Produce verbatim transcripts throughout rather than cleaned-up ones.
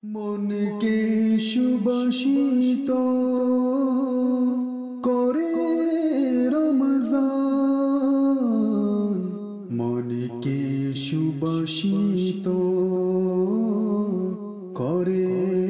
মনকে সুবাসিত করে রমজান, মনকে সুবাসিত করে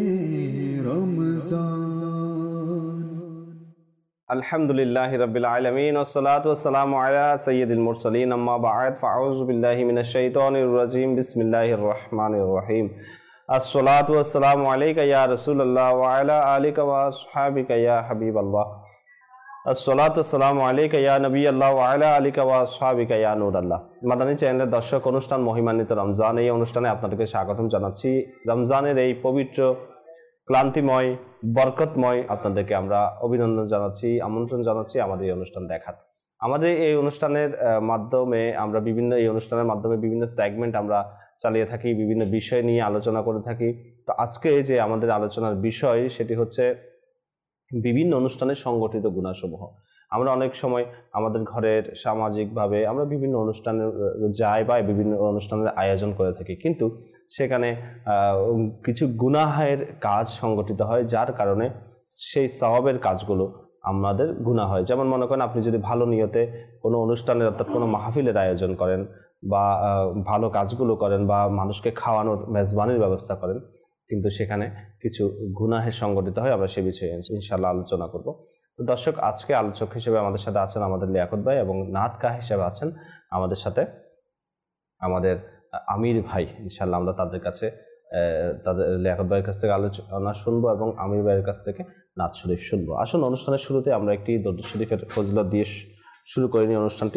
রমজান। আলহামদুলিল্লাহি রাব্বিল আলামিন ওয়াসসালাতু ওয়াসসালামু আলা সাইয়্যিদিল মুরসালিন, আম্মা বা'দ, ফাআউযু বিল্লাহি মিনাশ শাইতানির রাজীম, বিসমিল্লাহির রহমানির রহিম। আসসালাতু ওয়াসসালামু আলাইকা ইয়া রাসূলুল্লাহ ওয়া আলা আলিকা ওয়া আসহাবিকা ইয়া হাবিবাল্লাহ। আসসালাতু ওয়াসসালামু আলাইকা ইয়া নবিয়াল্লাহ ওয়া আলা আলিকা ওয়া আসহাবিকা ইয়া নূরাল্লাহ। মাদানী চ্যানেলের দর্শক, অনুষ্ঠান মহিমান্বিত রমজান, এই অনুষ্ঠানে আপনাদেরকে স্বাগতম জানাচ্ছি। রমজানের এই পবিত্র, ক্লান্তিময়, বরকতময় আপনাদেরকে আমরা অভিনন্দন জানাচ্ছি, আমন্ত্রণ জানাচ্ছি আমাদের এই অনুষ্ঠান দেখার। আমাদের এই অনুষ্ঠানের মাধ্যমে আমরা বিভিন্ন এই অনুষ্ঠানের মাধ্যমে বিভিন্ন সেগমেন্ট আমরা চালিয়ে থাকি, বিভিন্ন বিষয় নিয়ে আলোচনা করে থাকি। তো আজকে যে আমাদের আলোচনার বিষয়, সেটি হচ্ছে বিভিন্ন অনুষ্ঠানের সংগঠিত গুণাসমূহ। আমরা অনেক সময় আমাদের ঘরের সামাজিকভাবে আমরা বিভিন্ন অনুষ্ঠানে যাই বা বিভিন্ন অনুষ্ঠানের আয়োজন করে থাকি, কিন্তু সেখানে কিছু গুনাহের কাজ সংগঠিত হয়, যার কারণে সেই সওয়াবের কাজগুলো আমাদের গুনাহ হয়। যেমন মনে করেন, আপনি যদি ভালো নিয়তে কোনো অনুষ্ঠানের অর্থাৎ কোনো মাহফিলের আয়োজন করেন বা ভালো কাজগুলো করেন বা মানুষকে খাওয়ানোর মেজবানির ব্যবস্থা করেন, কিন্তু সেখানে কিছু গুনাহের সংগঠিত হয়। আমরা সে বিষয়ে ইনশাআল্লাহ আলোচনা করব। তো দর্শক, আজকে আলোচক হিসেবে আমাদের সাথে আছেন আমাদের লিয়াকত ভাই, এবং নাতকা হিসেবে আছেন আমাদের সাথে আমাদের আমির ভাই। ইনশাআল্লাহ আমরা তাদের কাছে তাদের লিয়াকত ভাইয়ের কাছ থেকে আলোচনা শুনবো এবং আমির ভাইয়ের কাছ থেকে নাত শরীফ শুনবো। আসুন, অনুষ্ঠানের শুরুতে আমরা একটি দরুদ শরীফের ফজিলত দিয়ে শুরু করে নিই অনুষ্ঠানটি।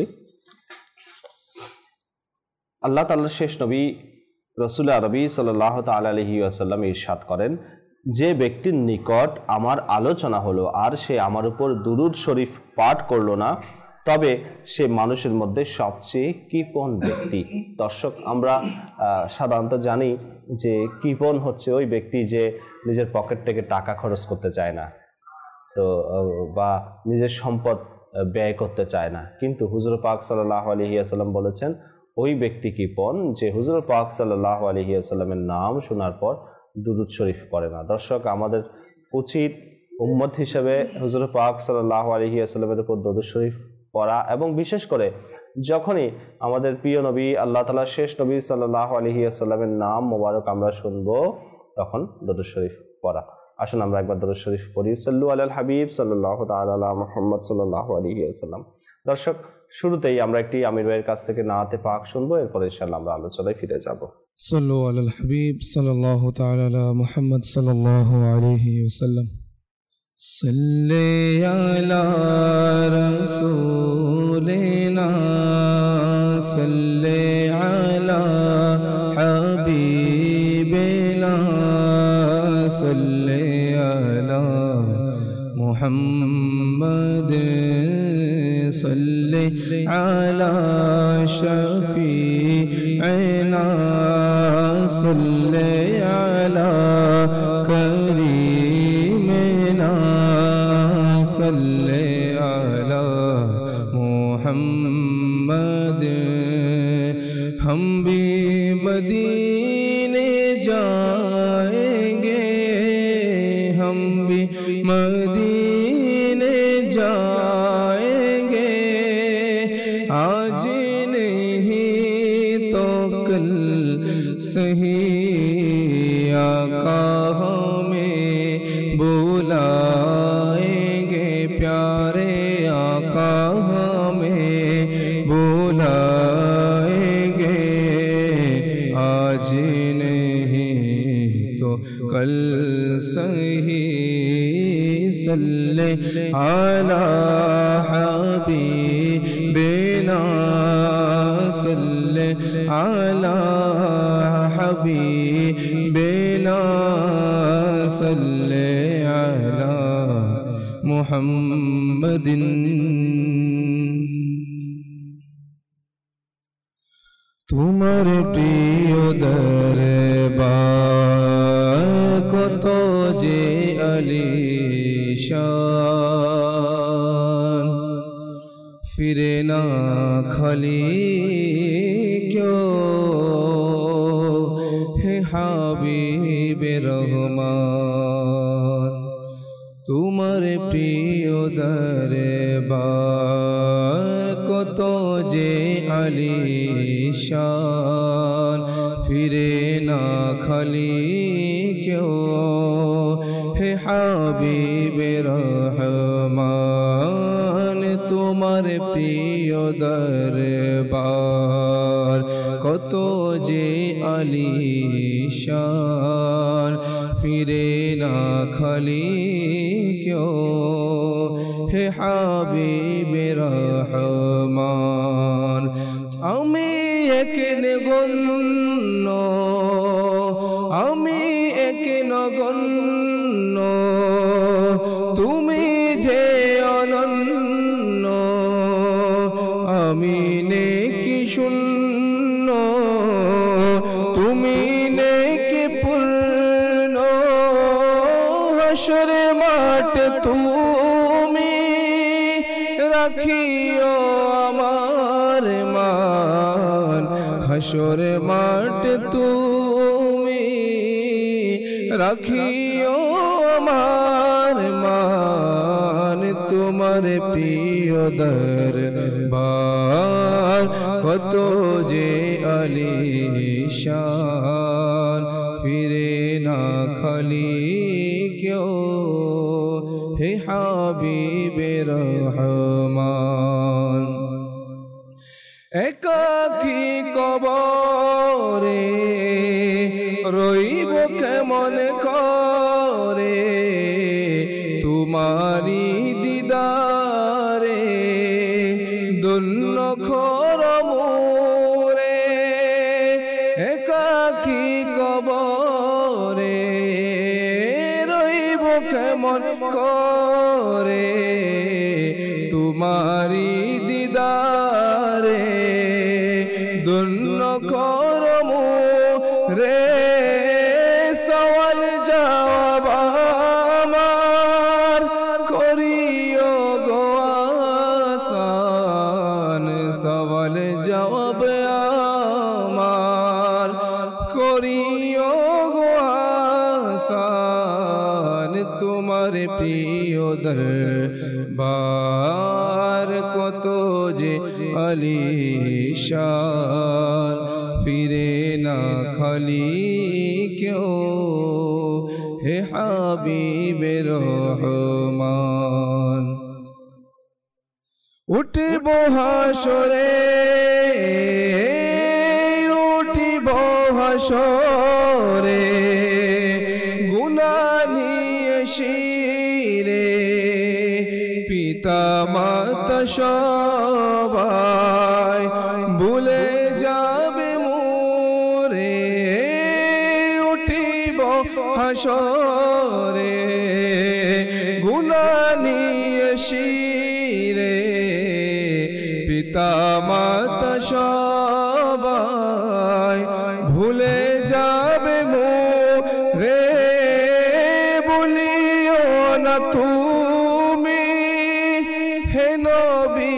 আল্লাহ তাআলার শেষ নবী রাসূল আরবি সাল্লাল্লাহু তাআলা আলাইহি ওয়াসাল্লাম ইরশাদ করেন, যে ব্যক্তির নিকট আমার আলোচনা হলো আর সে আমার উপর দুরূদ শরীফ পাঠ করলো না, তবে সে মানুষের মধ্যে সবচেয়ে কৃপণ ব্যক্তি। দর্শক, আমরা সাধারণত জানি যে কৃপণ হচ্ছে ওই ব্যক্তি যে নিজের পকেট থেকে টাকা খরচ করতে চায় না, তো বা নিজের সম্পদ ব্যয় করতে চায় না। কিন্তু হুজুর পাক সাল্লাল্লাহু আলাইহি ওয়াসাল্লাম বলেছেন, ওই ব্যক্তি কৃপণ যে হুজুর পাক সাল্লাল্লাহু আলাইহি ওয়াসাল্লামের নাম শোনার পর দুরূদ শরীফ পড়ে না। দর্শক, আমাদের উচিত উম্মত হিসেবে হুজুর পাক সাল্লাল্লাহু আলাইহি ওয়াসাল্লামের উপর দুরূদ শরীফ পড়া, এবং বিশেষ করে যখনই আমাদের প্রিয় নবী আল্লাহ তাআলার শেষ নবী সাল্লাল্লাহু আলাইহি ওয়াসাল্লামের নাম মোবারক আমরা শুনবো, তখন দুরূদ শরীফ পড়া। আসুন আমরা একবার দুরূদ শরীফ পড়ি। সাল্লু আলাল হাবিব সাল্লাল্লাহু তাআলা আলা মুহাম্মদ সাল্লাল্লাহু আলাইহি ওয়াসাল্লাম। দর্শক, শুরুতেই আমরা একটি আমির ভাইয়ের কাছ থেকে নাতে পাক শুনবো, এরপর ইনশাআল্লাহ আমরা আলোচনায় ফিরে যাব। সাল্লু আলাল হাবিব সাল্লাল্লাহু তাআলা আলা মুহাম্মদ সাল্লাল্লাহু আলাইহি ওয়াসাল্লাম। সাল্লি আলা রাসূলিনা সাল্লি আলা হাবিবিনা সাল্লি আলা মুহাম্মদ সাল্লি আলা শাফিঈনা সাল্লি আলা করিমিনা সাল্লি আলা মুহাম্মদ। हम भी मदीने जाएंगे, हम भी मदीने जाएंगे, आज नहीं तो कल सही आका हमें बुलाएंगे, प्यारे आका हमें बुलाएंगे, आज नहीं तो कल सही। सल्ले आला हबीबिना सल्ले आला हबीबिना सल्ले आला मुहम्मदिन। তোমার প্রিয় দরবার কত যে আলিশান, ফিরে না খালি क्यों है हाबीब রহমান তোমার প্রিয় দরবার কত যে আলিশান ফিরে না খালি কেউ হে হাবিবে রহমান তোমার প্রিয় দরবার কত যে আলিশান ফিরে না খালি কেউ হে হাবিবে রহমান আমি এক নগণ্য আমি এক নগণ্য তুমি যে অনন্য আমি নেকি শূন্য তুমি নেকি পূর্ণ হাসরে মাঠ তুমি রাখিও আমার মান হাসরে মাঠ তুমি রাখিও আমার মান তোমার প্রিয় দরবার কত যে আলিশান ফিরে না খালি কেউ হে হাবিবে রহমান একাকী কবরে রইব কেমন করে তোমারি দিদারে দুন্ন খরমুরে একাকী কবরে রইব কেমন করে তোমারি দিদারে দুন্ন করমু রে সওয়াল জবাব আমার করিও গো আসান সওয়াল জবাব আমার করিও গো আসান তোমার প্রিয় দরবার কত যে আলিশান ফিরে না খালি কেউ হে হাবিবে রহমান উঠিব হাসরে উঠিব হাসরে গুনাহ নিয়ে শিরে পিতা মাতা সবাই ভুলে যাবে মোরে উঠিব হাসরে গুনাহ নিয়ে শিরে পিতা মাতা সবাই ভুলে যাবে মোরে বলিও না তুমি হে নবী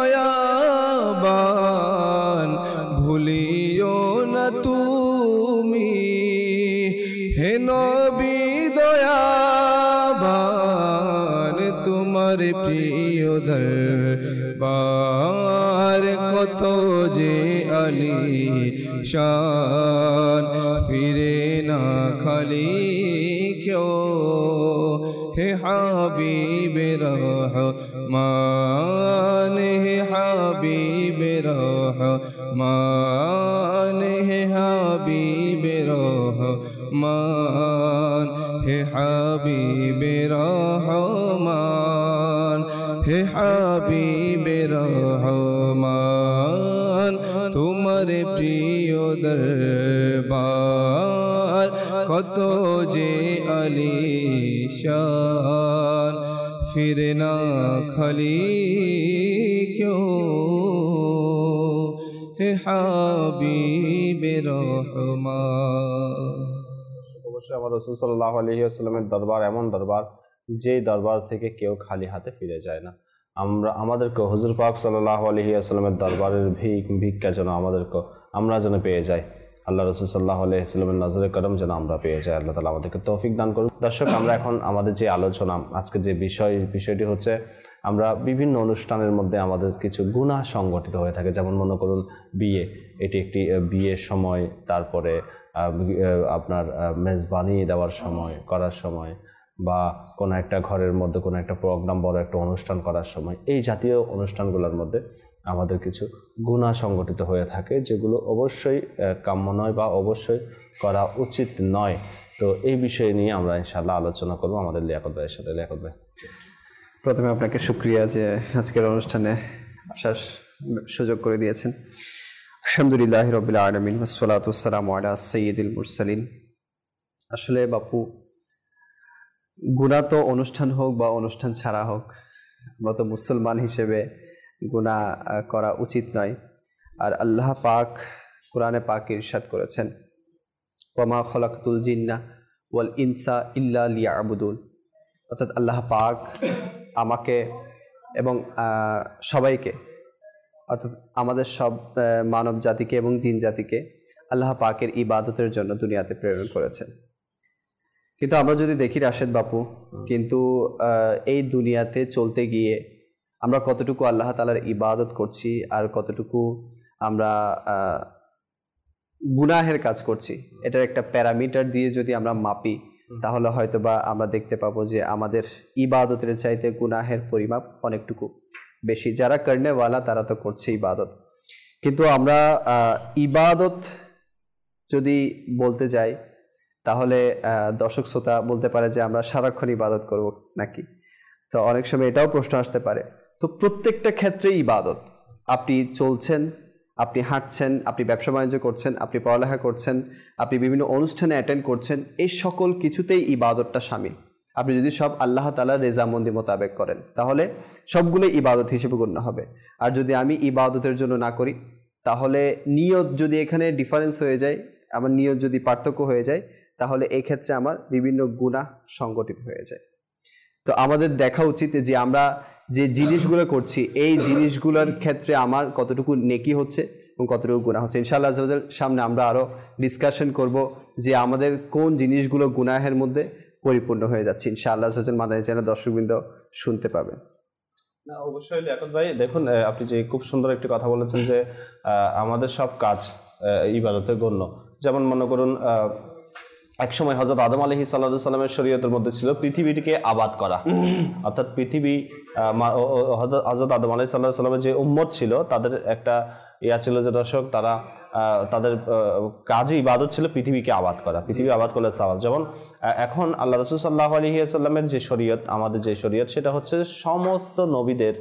দয়াবান ভুলিও না তুমি হে নবী দয়াবান তোমার প্রিয় দরবার কত যে আলিশান ফিরে না খালি কেউ হে হাবিবে রহমান হে হাবিবে রহমান হে হাবিবে রহমান হে হাবিবে রহমান হে হাবিবে রহমান তোমার প্রিয় দরবার কত যে আলিশান ফিরে না খালি কেউ হে হাবিবে রহমান অবশ্যই আমার রাসূল সাল্লাল্লাহু আলাইহি ওয়াসাল্লামের দরবার এমন দরবার যে দরবার থেকে কেউ খালি হাতে ফিরে যায় না। আমরা আমাদেরকে হুজুর পাক সাল্লাল্লাহু আলাইহি ওয়াসাল্লামের দরবারের ভিক ভিক্ষা যেন আমাদেরকে আমরা যেন পেয়ে যাই। আল্লাহ রাসূল সাল্লাল্লাহু আলাইহি ওয়াসাল্লামের নজরে করম যেন আমরা পেয়ে যাই। আল্লাহ তাআলা আমাদেরকে তৌফিক দান করুন। দর্শক, আমরা এখন আমাদের যে আলোচনা, আজকে যে বিষয় বিষয়টি হচ্ছে, আমরা বিভিন্ন অনুষ্ঠানের মধ্যে আমাদের কিছু গুনাহ সংগঠিত হয়ে থাকে। যেমন মনে করুন বিয়ে, এটি একটি বিয়ের সময়, তারপরে আপনার মেজবানি দেওয়ার সময় করার সময়, বা কোনো একটা ঘরের মধ্যে কোনো একটা প্রোগ্রাম, বড় একটা অনুষ্ঠান করার সময়, এই জাতীয় অনুষ্ঠানগুলোর মধ্যে আমাদের কিছু গুনাহ সংগঠিত হয়ে থাকে, যেগুলো অবশ্যই কাম্য নয় বা অবশ্যই করা উচিত নয়। তো এই বিষয় নিয়ে আমরা ইনশাআল্লাহ আলোচনা করব আমাদের লিয়াকত ভাইয়ের সাথে। লিয়াকত ভাই, প্রথমে আপনাকে শুকরিয়া যে আজকের অনুষ্ঠানে আসার সুযোগ করে দিয়েছেন। আলহামদুলিল্লাহি রাব্বিল আলামিন ওয়াসসালাতু ওয়াসসালামু আলা সাইয়্যিদিল মুরসালিন। আসলে বাপু, গুনাহ তো অনুষ্ঠান হোক বা অনুষ্ঠান ছাড়া হোক, আমরা তো মুসলমান হিসেবে গুনাহ করা উচিত নয়। আর আল্লাহ পাক কোরআনে পাক ইরশাদ করেছেন, ওয়ামা খলাকতুল জিন্না ওয়াল ইনসা ইল্লা লিয়াবুদুন। অর্থাৎ আল্লাহ পাক আমাকে এবং সবাইকে, অর্থাৎ আমাদের সব মানব জাতিকে এবং জিন জাতিকে আল্লাহ পাকের ইবাদতের জন্য দুনিয়াতে প্রেরণ করেছেন। কিন্তু আমরা যদি দেখি রাশেদ বাপু, কিন্তু এই দুনিয়াতে চলতে গিয়ে আমরা কতটুকু আল্লাহ তাআলার ইবাদত করছি আর কতটুকু আমরা গুনাহের কাজ করছি, এটার একটা প্যারামিটার দিয়ে যদি আমরা মাপি, তাহলে হয়তো বা আমরা দেখতে পাবো যে আমাদের ইবাদতের চাইতে গুনাহের পরিমাপ অনেকটুকু বেশি। যারা করনেওয়ালা তারা তো করছে ইবাদত, কিন্তু আমরা ইবাদত যদি বলতে যাই তাহলে দর্শক শ্রোতা বলতে পারে যে আমরা সারাক্ষণ ইবাদত করব নাকি। তো অনেক সময় এটাও প্রশ্ন আসতে পারে। তো প্রত্যেকটা ক্ষেত্রেই ইবাদত। আপনি চলছেন, আপনি হাঁটছেন, আপনি ব্যবসা বাণিজ্য করছেন, আপনি পড়ালেখা করছেন, আপনি বিভিন্ন অনুষ্ঠানে অ্যাটেন্ড করছেন, এই সকল কিছুতেই ইবাদতটা শামিল। আপনি যদি সব আল্লাহ তাআলার রেজামন্দি মোতাবেক করেন তাহলে সবগুলোই ইবাদত হিসেবে গণ্য হবে। আর যদি আমি ইবাদতের জন্য না করি, তাহলে নিয়ত যদি এখানে ডিফারেন্স হয়ে যায়, আমার নিয়ত যদি পার্থক্য হয়ে যায়, তাহলে এই ক্ষেত্রে আমার বিভিন্ন গুনাহ সংগঠিত হয়ে যায়। তো আমাদের দেখা উচিত যে আমরা যে জিনিসগুলো করছি, এই জিনিসগুলোর ক্ষেত্রে আমার কতটুকু নেকি হচ্ছে এবং কতটুকু গুনাহ হচ্ছে। ইনশাআল্লাহ আজ্জা ওয়া জাল সামনে আমরা আরও ডিসকাশন করব যে আমাদের কোন জিনিসগুলো গুনাহের মধ্যে পরিপূর্ণ হয়ে যাচ্ছে। ইনশাআল্লাহ আজ্জা ওয়া জাল মাদানী চ্যানেল দর্শকবৃন্দ শুনতে পাবেন। না, অবশ্যই লিয়াকত ভাই, দেখুন আপনি যে খুব সুন্দর একটি কথা বলেছেন যে আমাদের সব কাজ ইবাদতে গণ্য। যেমন মনে করুন এক সময় হযরত আদম আলাইহিস সালামের শরীয়তের মধ্যে ছিল পৃথিবীটিকে আবাদ করা, অর্থাৎ পৃথিবী হযরত আদম আলাইহিস সালামের যে উম্মত ছিল তাদের একটা ইয়া ছিল যে দর্শক, তারা তাদের কাজে ইবাদত ছিল পৃথিবীকে আবাদ করা, পৃথিবী আবাদ করলে সওয়াব। যেমন এখন আল্লাহ রাসূল সাল্লাল্লাহু আলাইহি ওয়াসাল্লামের যে শরীয়ত, আমাদের যে শরীয়ত, সেটা হচ্ছে সমস্ত নবীদের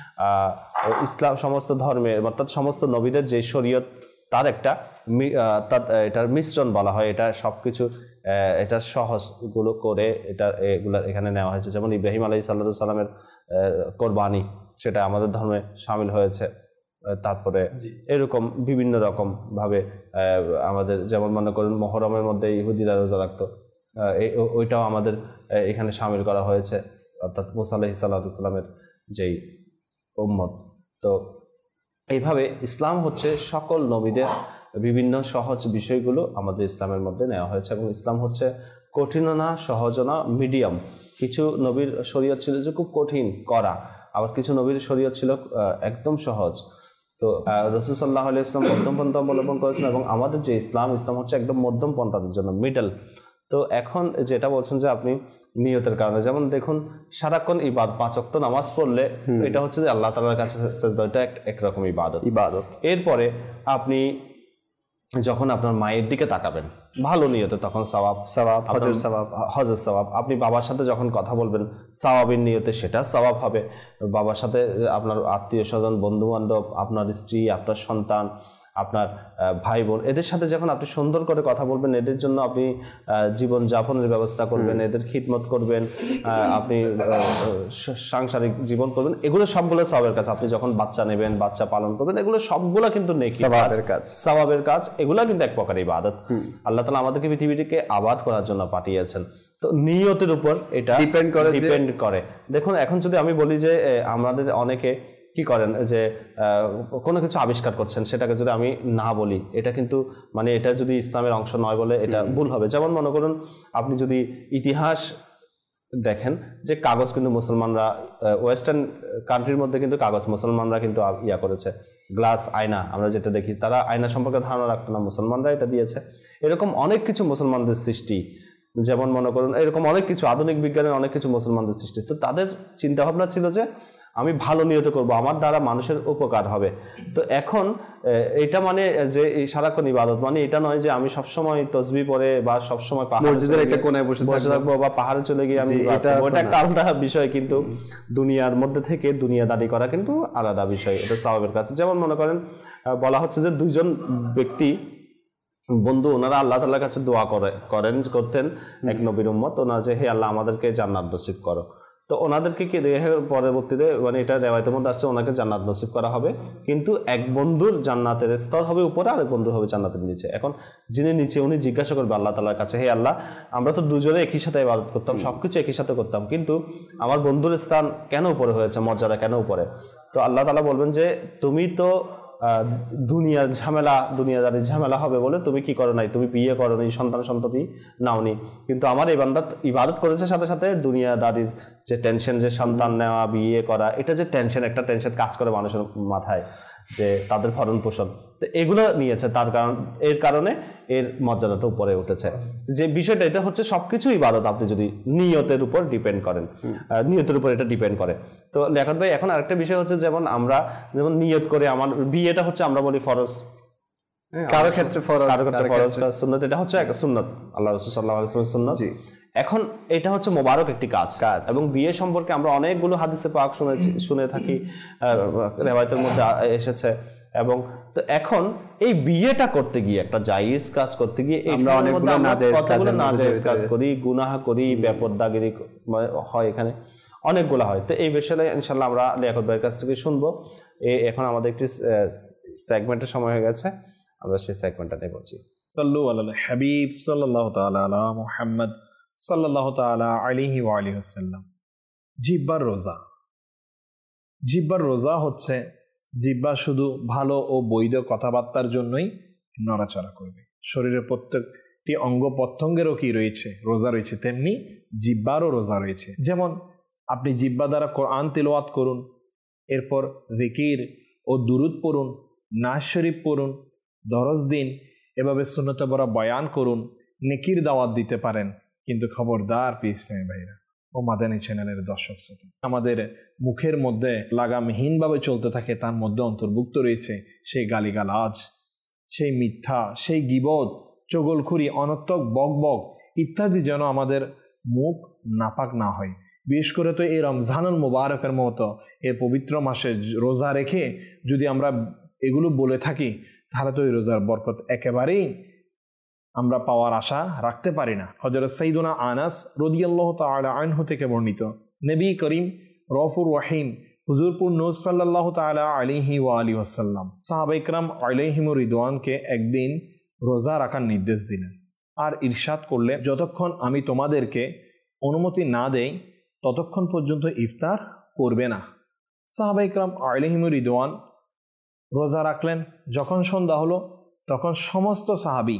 ইসলাম, সমস্ত ধর্মের, অর্থাৎ সমস্ত নবীদের যে শরীয়ত, তার একটা এটার মিশ্রণ বলা হয়। এটা সব কিছু এটা সহজগুলো করে এটা এগুলো এখানে নেওয়া হয়েছে। যেমন ইব্রাহিম আলাইহিস সালামের কোরবানি, সেটা আমাদের ধর্মে শামিল হয়েছে। তারপরে এরকম বিভিন্ন রকম ভাবে আমাদের, যেমন মনে করুন মুহররমের মধ্যে ইহুদিরা রোজা রাখতো, ওইটাও আমাদের এখানে শামিল করা হয়েছে, অর্থাৎ মুসা আলাইহিস সালামের যেই উম্মত। তো এইভাবে ইসলাম হচ্ছে সকল নবীদের বিভিন্ন সহজ বিষয়গুলো আমাদের ইসলামের মধ্যে নেওয়া হয়েছে, এবং ইসলাম হচ্ছে কঠিন না, সহজ না, মিডিয়াম। কিছু নবীর শরীয়ত ছিল যে খুব কঠিন করা, আবার কিছু নবীর শরীয়ত ছিল একদম সহজ। তো রাসূল সাল্লাল্লাহু আলাইহি ওয়াসাল্লাম মধ্যম পন্থা অবলম্বন করেছেন, এবং আমাদের যে ইসলাম, ইসলাম হচ্ছে একদম মধ্যম পন্থার জন্য, মিডল। তো এখন যেটা বলছেন যে আপনি নিয়তের কারণে, যেমন দেখুন সারাক্ষণ ইবাদত, পাঁচ ওয়াক্ত নামাজ পড়লে এটা হচ্ছে যে আল্লাহ তাআলার কাছে সেজদা, এটা একরকম ইবাদত ইবাদত এরপরে আপনি যখন আপনার মায়ের দিকে তাকাবেন ভালো নিয়তে, তখন সওয়াব সওয়াব হজর সওয়াব হজর সওয়াব। আপনি বাবার সাথে যখন কথা বলবেন সওয়াবের নিয়তে, সেটা সওয়াব হবে। বাবার সাথে আপনার আত্মীয় স্বজন, বন্ধু বান্ধব, আপনার স্ত্রী, আপনার সন্তান, আপনার ভাই বোন, এদের সাথে যখন আপনি সুন্দর করে কথা বলবেন, এদের জন্য আপনি জীবন যাপনের ব্যবস্থা করবেন, এদের খিদমত করবেন, আপনি সাংসারিক জীবন করবেন, এগুলো সবগুলো সওয়াবের কাজ। আপনি যখন বাচ্চা নেবেন, বাচ্চা পালন করবেন, এগুলো সবগুলো কিন্তু নেকি, সওয়াবের কাজ, সওয়াবের কাজ। এগুলো কিন্তু এক প্রকার ইবাদত। আল্লাহ তাআলা আমাদেরকে পৃথিবীটিকে আবাদ করার জন্য পাঠিয়েছেন। তো নিয়তের উপর এটা ডিপেন্ড করে ডিপেন্ড করে দেখুন, এখন যদি আমি বলি যে আমাদের অনেকে কি করেন যে কোনো কিছু আবিষ্কার করছেন, সেটাকে যদি আমি না বলি, এটা কিন্তু মানে এটা যদি ইসলামের অংশ নয় বলে এটা ভুল হবে। যেমন মনে করুন আপনি যদি ইতিহাস দেখেন যে কাগজ কিন্তু মুসলমানরা ওয়েস্টার্ন কান্ট্রির মধ্যে কিন্তু কাগজ মুসলমানরা কিন্তু ইয়া করেছে। গ্লাস, আয়না, আমরা যেটা দেখি, তারা আয়না সম্পর্কে ধারণা রাখতো না, মুসলমানরা এটা দিয়েছে। এরকম অনেক কিছু মুসলমানদের সৃষ্টি, যেমন মনে করুন এরকম অনেক কিছু আধুনিক বিজ্ঞানের অনেক কিছু মুসলমানদের সৃষ্টি। তো তাদের চিন্তা ভাবনা ছিল যে আমি ভালো নিয়ত করব, আমার দ্বারা মানুষের উপকার হবে। তো এখন এটা মানে যে সারাক্ষণ ইবাদত মানে এটা নয় যে আমি সবসময় তসবিহ পড়ে বা সবসময় মসজিদের একটা কোণায় বসে থাকবো বা পাহাড়ে চলে গিয়ে আমি, এটা একটা আলাদা বিষয়। কিন্তু দুনিয়ার মধ্যে থেকে দুনিয়াদারি করা কিন্তু আলাদা বিষয়, এটা সাওয়াবের কাছে। যেমন মনে করেন বলা হচ্ছে যে দুইজন ব্যক্তি বন্ধু, ওনারা আল্লাহ তাআলার কাছে দোয়া করে করেন করতেন এক নবীর উম্মত, ওনারা যে হে আল্লাহ আমাদেরকে জান্নাত নসিব করো। তো ওনাদেরকে কি দেখে পরবর্তীতে মানে এটা রেওয়ায়তের মধ্যে আসছে ওনাকে জান্নাত নসিব করা হবে, কিন্তু এক বন্ধুর জান্নাতের স্তর হবে উপরে আর এক বন্ধুর হবে জান্নাতের নিচে। এখন যিনি নিচে উনি জিজ্ঞাসা করবে আল্লাহ তাআলার কাছে, হে আল্লাহ আমরা তো দুজনে একই সাথে ইবাদত করতাম, সবকিছু একই সাথে করতাম, কিন্তু আমার বন্ধুর স্থান কেন উপরে হয়েছে, মর্যাদা কেন উপরে? তো আল্লাহ তাআলা বলবেন যে তুমি তো দুনিয়ার ঝামেলা, দুনিয়াদারির ঝামেলা হবে বলে তুমি কি করো নাই, তুমি বিয়ে করো নি, সন্তান সন্ততি নাওনি, কিন্তু আমার এই বান্দা ইবাদত করেছে সাথে সাথে দুনিয়াদারির যে টেনশন, যে সন্তান নেওয়া, বিয়ে করা, এটা যে টেনশন, একটা টেনশন কাজ করে মানুষের মাথায়, যে তাদের ভরণ পোষণ, তো এগুলো নিয়েছে, তার কারণ এর কারণে এর মর্যাদাটা উপরে উঠেছে। যে বিষয়টা এটা হচ্ছে সবকিছু ইবাদত আপনি যদি নিয়তের উপর ডিপেন্ড করেন, নিয়তের উপর এটা ডিপেন্ড করে। তো লিয়াকত ভাই এখন আরেকটা বিষয় হচ্ছে যেমন আমরা যেমন নিয়ত করে আমার বিয়েটা হচ্ছে আমরা বলি ফরজ, কারো ক্ষেত্রে ফরজ, কারো ক্ষেত্রে ফরজ, সুন্নাত, এটা হচ্ছে এক সুন্নাত, আল্লাহ রাসূল সাল্লাল্লাহু আলাইহি ওয়াসাল্লামের সুন্নাত। এখন এটা হচ্ছে মোবারক একটি কাজ কাজ এবং বিয়ে সম্পর্কে আমরা অনেকগুলো হাদিসে পাক শুনেছি, শুনে থাকি, রিওয়ায়াতের মধ্যে এসেছে। এবং তো এখন এই বিয়েটা করতে গিয়ে, একটা জায়েজ কাজ করতে গিয়ে আমরা অনেকগুলো নাজায়েজ কাজ করি, গুনাহ করি, বেপরদাগিরি হয়, এখানে অনেকগুলো হয়। তো এই বিষয়ে ইনশাআল্লাহ আমরা লিয়াকত ভাইয়ের কাছ থেকে শুনবো। এখন আমাদের একটি সেগমেন্টের সময় হয়ে গেছে, আমরা সেই সেগমেন্টটা নিয়ে বলছি। সাল্লু আলাল হাবিব সাল্লাল্লাহু তাআলা আলা মুহাম্মদ সাল্লাল্লাহু তাআলা আলাইহি ওয়া আলিহি ওয়াসাল্লাম। জিহ্বার রোজা। জিহ্বার রোজা হচ্ছে জিহ্বা শুধু ভালো ও বৈধ কথাবার্তার জন্যই নড়াচড়া করবে। শরীরের প্রত্যেকটি অঙ্গ প্রত্যঙ্গেরও কি রয়েছে, রোজা রয়েছে, তেমনি জিহ্বারও রোজা রয়েছে। যেমন আপনি জিহ্বা দ্বারা কোরআন তিলাওয়াত করুন, এরপর যিকির ও দুরূদ পড়ুন, নাজ শরীফ পড়ুন, দরজ দিন, এভাবে সুন্নতে বরা বয়ান করুন, নেকির দাওয়াত দিতে পারেন। কিন্তু খবরদার পিস নেই ভাইরা ও মাদানী চ্যানেলের দর্শক শ্রোতা, আমাদের মুখের মধ্যে লাগামহীনভাবে চলতে থাকে, তার মধ্যে অন্তর্ভুক্ত রয়েছে সেই গালিগালাজ, সেই মিথ্যা, সেই গীবত, চগলখুরি, অনর্থক বকবক ইত্যাদি যেন আমাদের মুখ নাপাক না হয়। বিশেষ করে তো এই রমজানুল মুবারকের মতো এই পবিত্র মাসে রোজা রেখে যদি আমরা এগুলো বলে থাকি, তাহলে তো এই রোজার বরকত একেবারেই আমরা পাওয়ার আশা রাখতে পারি না। হযরত সাইয়্যিদুনা আনাস রাদিয়াল্লাহু তাআলা আনহু থেকে বর্ণিত, নবী করিম রউফুর রহিম হুজুরপুর নূর সাল্লাল্লাহু তাআলা আলাইহি ওয়া আলিহি ওয়াসাল্লাম সাহাবা ইকরাম আলাইহিমুর রিদওয়ানকে একদিন রোজা রাখার নির্দেশ দিলেন আর ইরশাদ করলেন, যতক্ষণ আমি তোমাদেরকে অনুমতি না দেই ততক্ষণ পর্যন্ত ইফতার করবে না। সাহাবা ইকরাম আলাইহিমুর রিদওয়ান রোজা রাখলেন। যখন সন্ধ্যা হলো তখন সমস্ত সাহাবী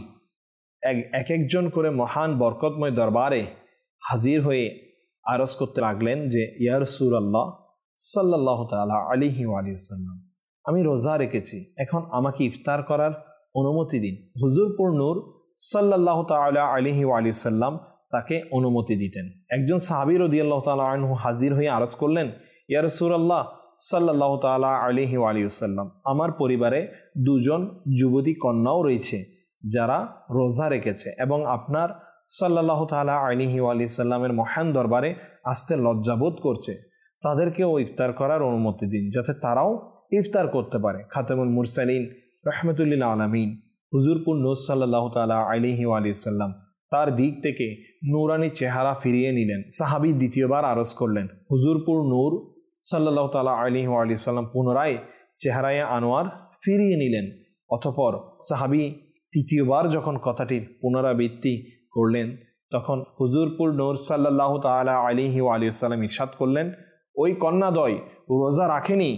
এক একজন করে মহান বরকতময় দরবারে হাজির হয়ে আরজ করতে লাগলেন যে, ইয়া রাসূলুল্লাহ সাল্লাল্লাহু তাআলা আলাইহি ওয়া আলিহি ওয়াসাল্লাম, আমি রোজা রেখেছি, এখন আমাকে ইফতার করার অনুমতি দিন। হুজুরপুর নূর সাল্লাল্লাহু তাআলা আলাইহি ওয়া আলিহি ওয়াসাল্লাম তাকে অনুমতি দিতেন। একজন সাহাবী রাদিয়াল্লাহু তাআলা আনহু হাজির হয়ে আরজ করলেন, ইয়া রাসূলুল্লাহ সাল্লাল্লাহু তাআলা আলাইহি ওয়া আলিহি ওয়াসাল্লাম, আমার পরিবারে দুজন যুবতী কন্যাও রয়েছে যারা রোজা রেখেছে এবং আপনার সাল্লাল্লাহু তাআলা আলাইহি ওয়া আলিহি সাল্লামের মহান দরবারে আসতে লজ্জাবোধ করছে, তাদেরকেও ইফতার করার অনুমতি দিন যাতে তারাও ইফতার করতে পারে। খাতামুল মুরসালিন রাহমাতুল লিল আলামিন হুজুরপুর নূর সাল্লাল্লাহু তাআলা আলাইহি ওয়া আলিহি সাল্লাম তার দিক থেকে নূরানি চেহারা ফিরিয়ে নিলেন। সাহাবী দ্বিতীয়বার আরজ করলেন, হুজুরপুর নূর সাল্লাল্লাহু তাআলা আলাইহি ওয়া আলিহি সাল্লাম পুনরায় চেহারায় আনোয়ার ফিরিয়ে নিলেন। অতঃপর সাহাবী তৃতীয়বার যখন কথাটির পুনরাবৃত্তি করলেন তখন হুজুরপুর নূর সাল্লাল্লাহু তাআলা আলাইহি ওয়া আলিহি সাল্লাম ইরশাদ করলেন, ওই কন্যাদ্বয় রোজা রাখেনি,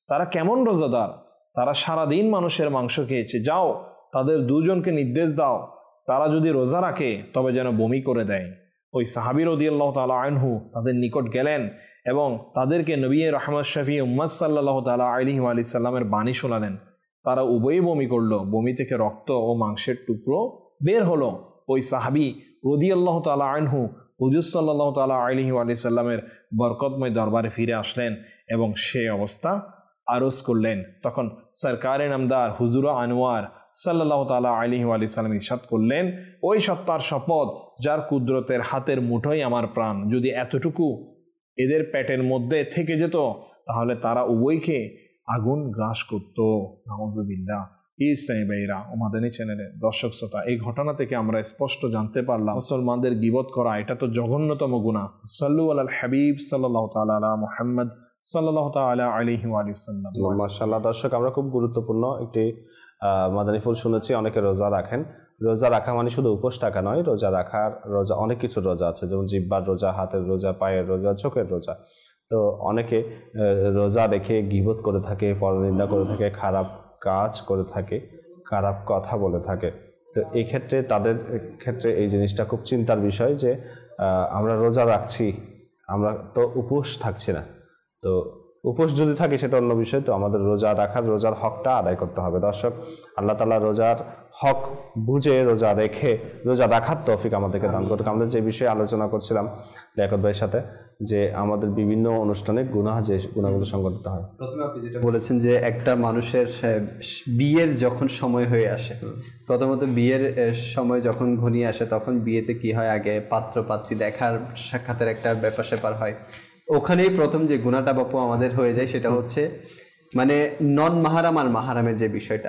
তারা কেমন রোজাদার? তারা সারাদিন মানুষের মাংস খেয়েছে। যাও তাদের দুজনকে নির্দেশ দাও, তারা যদি রোজা রাখে তবে যেন বমি করে দেয়। ওই সাহাবী রাদিয়াল্লাহু তাআলা আনহু তাদের নিকট গেলেন এবং তাদেরকে নবী রাহমাত শফি উম্মাত সাল্লাল্লাহু তাআলা আলাইহি ওয়া সাল্লামের বাণী শোনালেন। তারা উভয়ই বমি করলো, বমি থেকে রক্ত ও মাংসের টুকরো বের হলো। ওই সাহাবী রাদিয়াল্লাহু তাআলা আনহু হুজুর সাল্লাল্লাহু তাআলা আলাইহি ওয়া সাল্লামের বরকতময় দরবারে ফিরে আসলেন এবং সে অবস্থা আরজ করলেন। তখন সরকারে নামদার হুজুর আনোয়ার সাল্লাল্লাহু তাআলা আলাইহি ওয়া সাল্লাম ইরশাদ করলেন, ওই সত্তার শপথ যার কুদরতের হাতের মুঠোই আমার প্রাণ, যদি এতটুকু এদের পেটের মধ্যে থেকে যেত তাহলে তারা উভয়কে আগুন গ্রাস করত। নাউযুবিল্লাহ। ইসলামী ভাইরা ও মাদানী চ্যানেলের দর্শক শ্রোতা, এই ঘটনা থেকে আমরা স্পষ্ট জানতে পারলাম মুসলমানদের গীবত করা এটা তো জঘন্যতম গুনাহ। সাল্লু আলাল হাবিব সাল্লাল্লাহু তাআলা আলা মুহাম্মদ সাল্লাল্লাহু তাআলা আলাইহি ওয়া সাল্লাম। মাশাআল্লাহ। দর্শক, আমরা খুব গুরুত্বপূর্ণ একটি মাদানী ফুল শুনেছি। অনেকে রোজা রাখেন। রোজা রাখা মানে শুধু উপোস থাকা নয়, রোজা রাখার রোজা অনেক কিছু রোজা আছে, যেমন জিহ্বার রোজা, হাতের রোজা, পায়ের রোজা, চোখের রোজা। তো অনেকে রোজা রেখে গীবত করে থাকে, পরনিন্দা করে থাকে, খারাপ কাজ করে থাকে, খারাপ কথা বলে থাকে। তো এই ক্ষেত্রে তাদের ক্ষেত্রে এই জিনিসটা খুব চিন্তার বিষয় যে আমরা রোজা রাখছি, আমরা তো উপোস থাকছি না। তো উপোস যদি থাকে সেটা অন্য বিষয়, তো আমাদের রোজা রাখার রোজার হকটা আদায় করতে হবে। দর্শক, আল্লাহ তাআলা রোজার হক বুঝে রোজা রেখে রোজা রাখার তৌফিক আমাদেরকে দান করুক। আমরা যে বিষয়ে আলোচনা করছিলাম লিয়াকত ভাইয়ের সাথে, যে আমাদের বিভিন্ন অনুষ্ঠানে গুনাহ যে গুনাহগুলো সংঘটিত হয়। প্রথমে আপনি যেটা বলেছেন যে একটা মানুষের বিয়ের যখন সময় হয়ে আসে, প্রথমত বিয়ের সময় যখন ঘনিয়ে আসে তখন বিয়েতে কি হয়, আগে পাত্র পাত্রী দেখার সাক্ষাতের একটা ব্যাপার স্যাপার হয়। ওখানেই প্রথম যে গুনাহটা বাপু আমাদের হয়ে যায় সেটা হচ্ছে মানে নন মাহারাম আর মাহারামের যে বিষয়টা,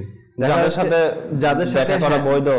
যাদের সাথে যাদের সাথে বৈধ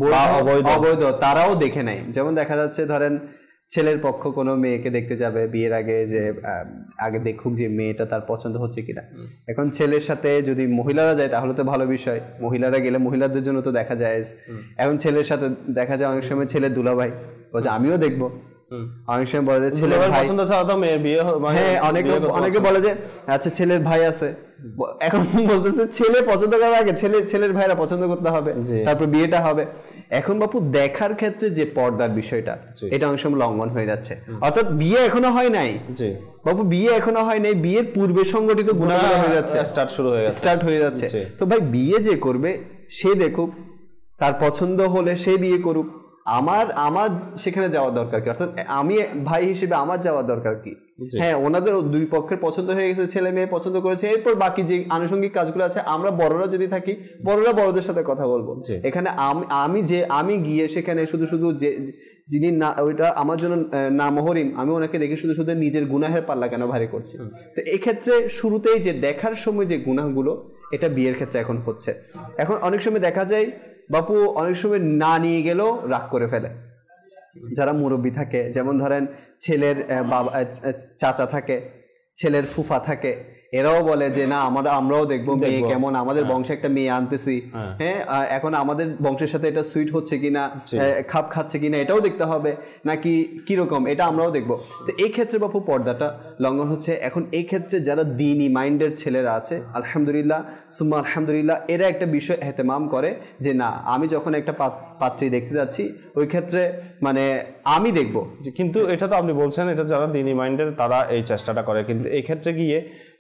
অবৈধ তারাও দেখে নেয়। যেমন দেখা যাচ্ছে ধরেন ছেলের পক্ষ কোনো মেয়েকে দেখতে যাবে বিয়ের আগে, যে আগে দেখুক যে মেয়েটা তার পছন্দ হচ্ছে কিনা। এখন ছেলের সাথে যদি মহিলারা যায় তাহলে তো ভালো বিষয়, মহিলারা গেলে মহিলাদের জন্য তো দেখা যায়। এখন ছেলের সাথে দেখা যায় অনেক সময় ছেলের দুলাভাই বলছে আমিও দেখবো, অনেক সময় বলে যে ছেলের ভাই পছন্দ ছাড়া তো মেয়ের বিয়ে হয়। হ্যাঁ, অনেকে অনেকে বলে যে আচ্ছা ছেলের ভাই আছে, এখন বলতেছে ছেলে পছন্দ করার আগে ছেলে ছেলের ভাইরা পছন্দ করতে হবে, তারপর বিয়েটা হবে। এখন বাপু দেখার ক্ষেত্রে যে পর্দার বিষয়টা, এটা অনেক সময় লঙ্ঘন হয়ে যাচ্ছে। অর্থাৎ বিয়ে এখনো হয় নাই বাপু, বিয়ে এখনো হয় নাই, বিয়ের পূর্বে সংগঠিত গুনাহ হয়ে যাচ্ছে, স্টার্ট শুরু হয়ে যাচ্ছে স্টার্ট হয়ে যাচ্ছে তো ভাই বিয়ে যে করবে সে দেখুক, তার পছন্দ হলে সে বিয়ে করুক। আমার আমার সেখানে যাওয়ার দরকার কি? অর্থাৎ আমি ভাই হিসেবে আমার যাওয়ার দরকার কি? হ্যাঁ, ওনাদের দুই পক্ষের পছন্দ হয়ে গেছে, ছেলে মেয়ে পছন্দ করেছে, এরপর বাকি যে আনুষঙ্গিক কাজগুলো আছে আমরা বড়রা যদি থাকি, বড়রা বড়দের সাথে কথা বলবো। এখানে আমি যে আমি গিয়ে সেখানে শুধু শুধু যে যিনি না ওইটা আমার জন্য না মহরিম, আমি ওনাকে দেখে শুধু শুধু নিজের গুনাহের পাল্লা কেন ভারী করছি? তো এক্ষেত্রে শুরুতেই যে দেখার সময় যে গুনাহগুলো, এটা বিয়ের ক্ষেত্রে এখন হচ্ছে। এখন অনেক সময় দেখা যায় বাপু অনেক সময় না নিয়ে গেলেও রাগ করে ফেলে যারা মুরব্বী থাকে। যেমন ধরেন ছেলের বাবা চাচা থাকে, ছেলের ফুফা থাকে, এরাও বলে যে না আমরা আমরাও দেখবো মেয়ে কেমন, আমাদের বংশে একটা মেয়ে আনতেছি, হ্যাঁ এখন আমাদের বংশের সাথে এটা সুইট হচ্ছে কিনা, খাপ খাচ্ছে কিনা এটাও দেখতে হবে, নাকি কিরকম এটা আমরাও দেখবো। তো এই ক্ষেত্রে বাপু পর্দাটা লঙ্ঘন হচ্ছে। এখন এই ক্ষেত্রে যারা দ্বীনি মাইন্ডের ছেলেরা আছে, আলহামদুলিল্লাহ সুম্মা আলহামদুলিল্লাহ, এরা একটা বিষয় এহতেমাম করে যে না আমি যখন একটা পাত্রী দেখতে যাচ্ছি ওই ক্ষেত্রে মানে আমি দেখবো। কিন্তু এটা তো আপনি বলছেন এটা যারা দ্বীনি মাইন্ডের তারা এই চেষ্টাটা করে, কিন্তু এই ক্ষেত্রে গিয়ে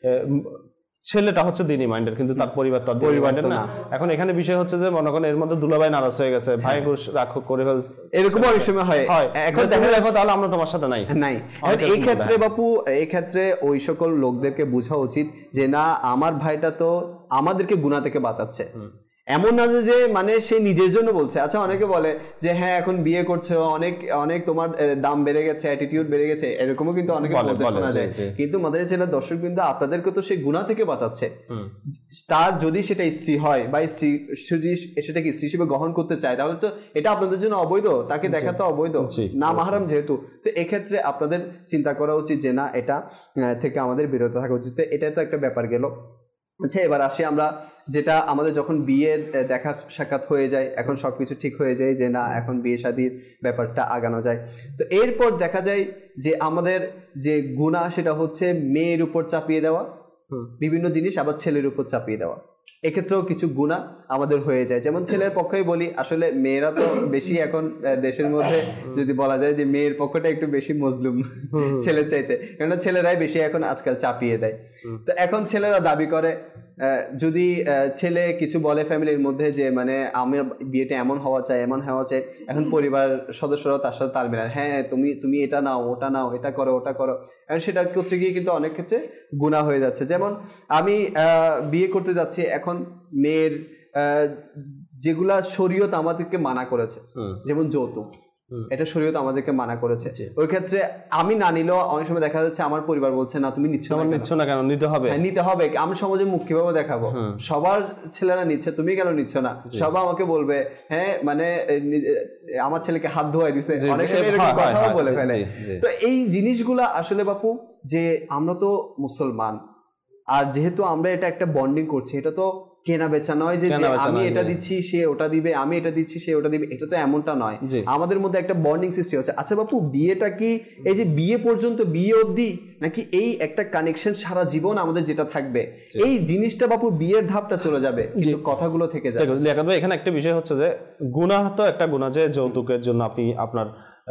ছেলেটা হচ্ছে দ্বীনি মাইন্ডের কিন্তু তার পরিবার তো দ্বীনি মাইন্ডের না। এখন এখানে বিষয় হচ্ছে যে মনে করেন এর মধ্যে দুলাভাই নারাজ হয়ে গেছে, ভাই রাগ করে ফেলছে, এরকম অনেক সময় হয়। এখন দেখা দেখো তাহলে আমরা তোমার সাথে নাই নাই এই ক্ষেত্রে বাপু, এই ক্ষেত্রে ওই সকল লোকদেরকে বোঝা উচিত যে না আমার ভাইটা তো আমাদেরকে গুনাহ থেকে বাঁচাচ্ছে। এমন না যে মানে সে নিজের জন্য বলছে। আচ্ছা অনেকে বলে যে হ্যাঁ এখন বিয়ে করছে, অনেক অনেক তোমার দাম বেড়ে গেছে, অ্যাটিটিউড বেড়ে গেছে, এরকমও কিন্তু অনেকে বলতে শোনা যায়। কিন্তু মাদানী চ্যানেলের দর্শক কিন্তু আপনাদেরকে তো সে গুনাহ থেকে বাঁচাচ্ছে। তার যদি সেটা স্ত্রী হয় বা স্ত্রী সেটাকে স্ত্রী হিসেবে গ্রহণ করতে চায় তাহলে তো এটা আপনাদের জন্য অবৈধ, তাকে দেখা তো অবৈধ না মাহরাম যেহেতু। তো এক্ষেত্রে আপনাদের চিন্তা করা উচিত যে না এটা থেকে আমাদের বিরত থাকা উচিত। এটা তো একটা ব্যাপার গেল। আচ্ছা এবার আসি আমরা, যেটা আমাদের যখন বিয়ের দেখার সাক্ষাৎ হয়ে যায়, এখন সব কিছু ঠিক হয়ে যায় যে না এখন বিয়ে শাদীর ব্যাপারটা আগানো যায়। তো এরপর দেখা যায় যে আমাদের যে গুনাহ সেটা হচ্ছে মেয়ের উপর চাপিয়ে দেওয়া, বিভিন্ন জিনিস আবার ছেলের উপর চাপিয়ে দেওয়া, এক্ষেত্রেও কিছু গুনাহ আমাদের হয়ে যায়। যেমন ছেলের পক্ষেই বলি, আসলে মেয়েরা তো বেশি এখন দেশের মধ্যে যদি বলা যায় যে মেয়ের পক্ষটা একটু বেশি মজলুম ছেলের চাইতে, কেননা ছেলেরাই বেশি এখন আজকাল চাপিয়ে দেয়। তো এখন ছেলেরা দাবি করে, যদি ছেলে কিছু বলে ফ্যামিলির মধ্যে যে মানে আমার বিয়েটা এমন হওয়া চাই এমন হওয়া চাই, এখন পরিবার সদস্যরা তার সাথে তাল মেলায়, হ্যাঁ তুমি তুমি এটা নাও ওটা নাও এটা করো ওটা করো, এখন সেটা করতে গিয়ে কিন্তু অনেক ক্ষেত্রে গুনাহ হয়ে যাচ্ছে। যেমন আমি বিয়ে করতে যাচ্ছি, এখন মেয়ের যেগুলা শরীয়ত আমাদেরকে মানা করেছে, যেমন যৌতুক, এটা শরীয়ত আমাদেরকে মানা করেছে, ওই ক্ষেত্রে আমি না নিলেও অনেক সময় দেখা যাচ্ছে আমার পরিবার বলছে না তুমি নিচ্ছ না নিচ্ছ না কেন, নিতে হবে নিতে হবে, আমি সমাজে মুখ কিভাবে দেখাবো, সবার ছেলেরা নিচ্ছে তুমি কেন নিচ্ছ না, সবাই আমাকে বলবে হ্যাঁ মানে আমার ছেলেকে হাত ধোয়াই দিছে, অনেক সময় এরকম কথাও বলে ফেলে। তো এই জিনিসগুলা আসলে বাপু, যে আমরা তো মুসলমান, আর যেহেতু আমরা এটা একটা বন্ডিং করছি, এটা তো কেনা বেচা নয় যে আমি এটা দিচ্ছি সে ওটা দিবে, আমি এটা দিচ্ছি সে ওটা দিবে, এটা তো এমনটা নয়, আমাদের মধ্যে একটা বন্ডিং সৃষ্টি হচ্ছে। আচ্ছা বাপু, বিয়েটা কি এই যে বিয়ে পর্যন্ত, বিয়ে অবধি, নাকি এই একটা কানেকশন সারা জীবন আমাদের যেটা থাকবে, এই জিনিসটা বাপু বিয়ের ধাপটা চলে যাবে কিন্তু কথাগুলো থেকে যাবে? এখানে একটা বিষয় হচ্ছে যে গুনাহ তো একটা গুনাহ, যে যৌতুকের জন্য আপনি আপনার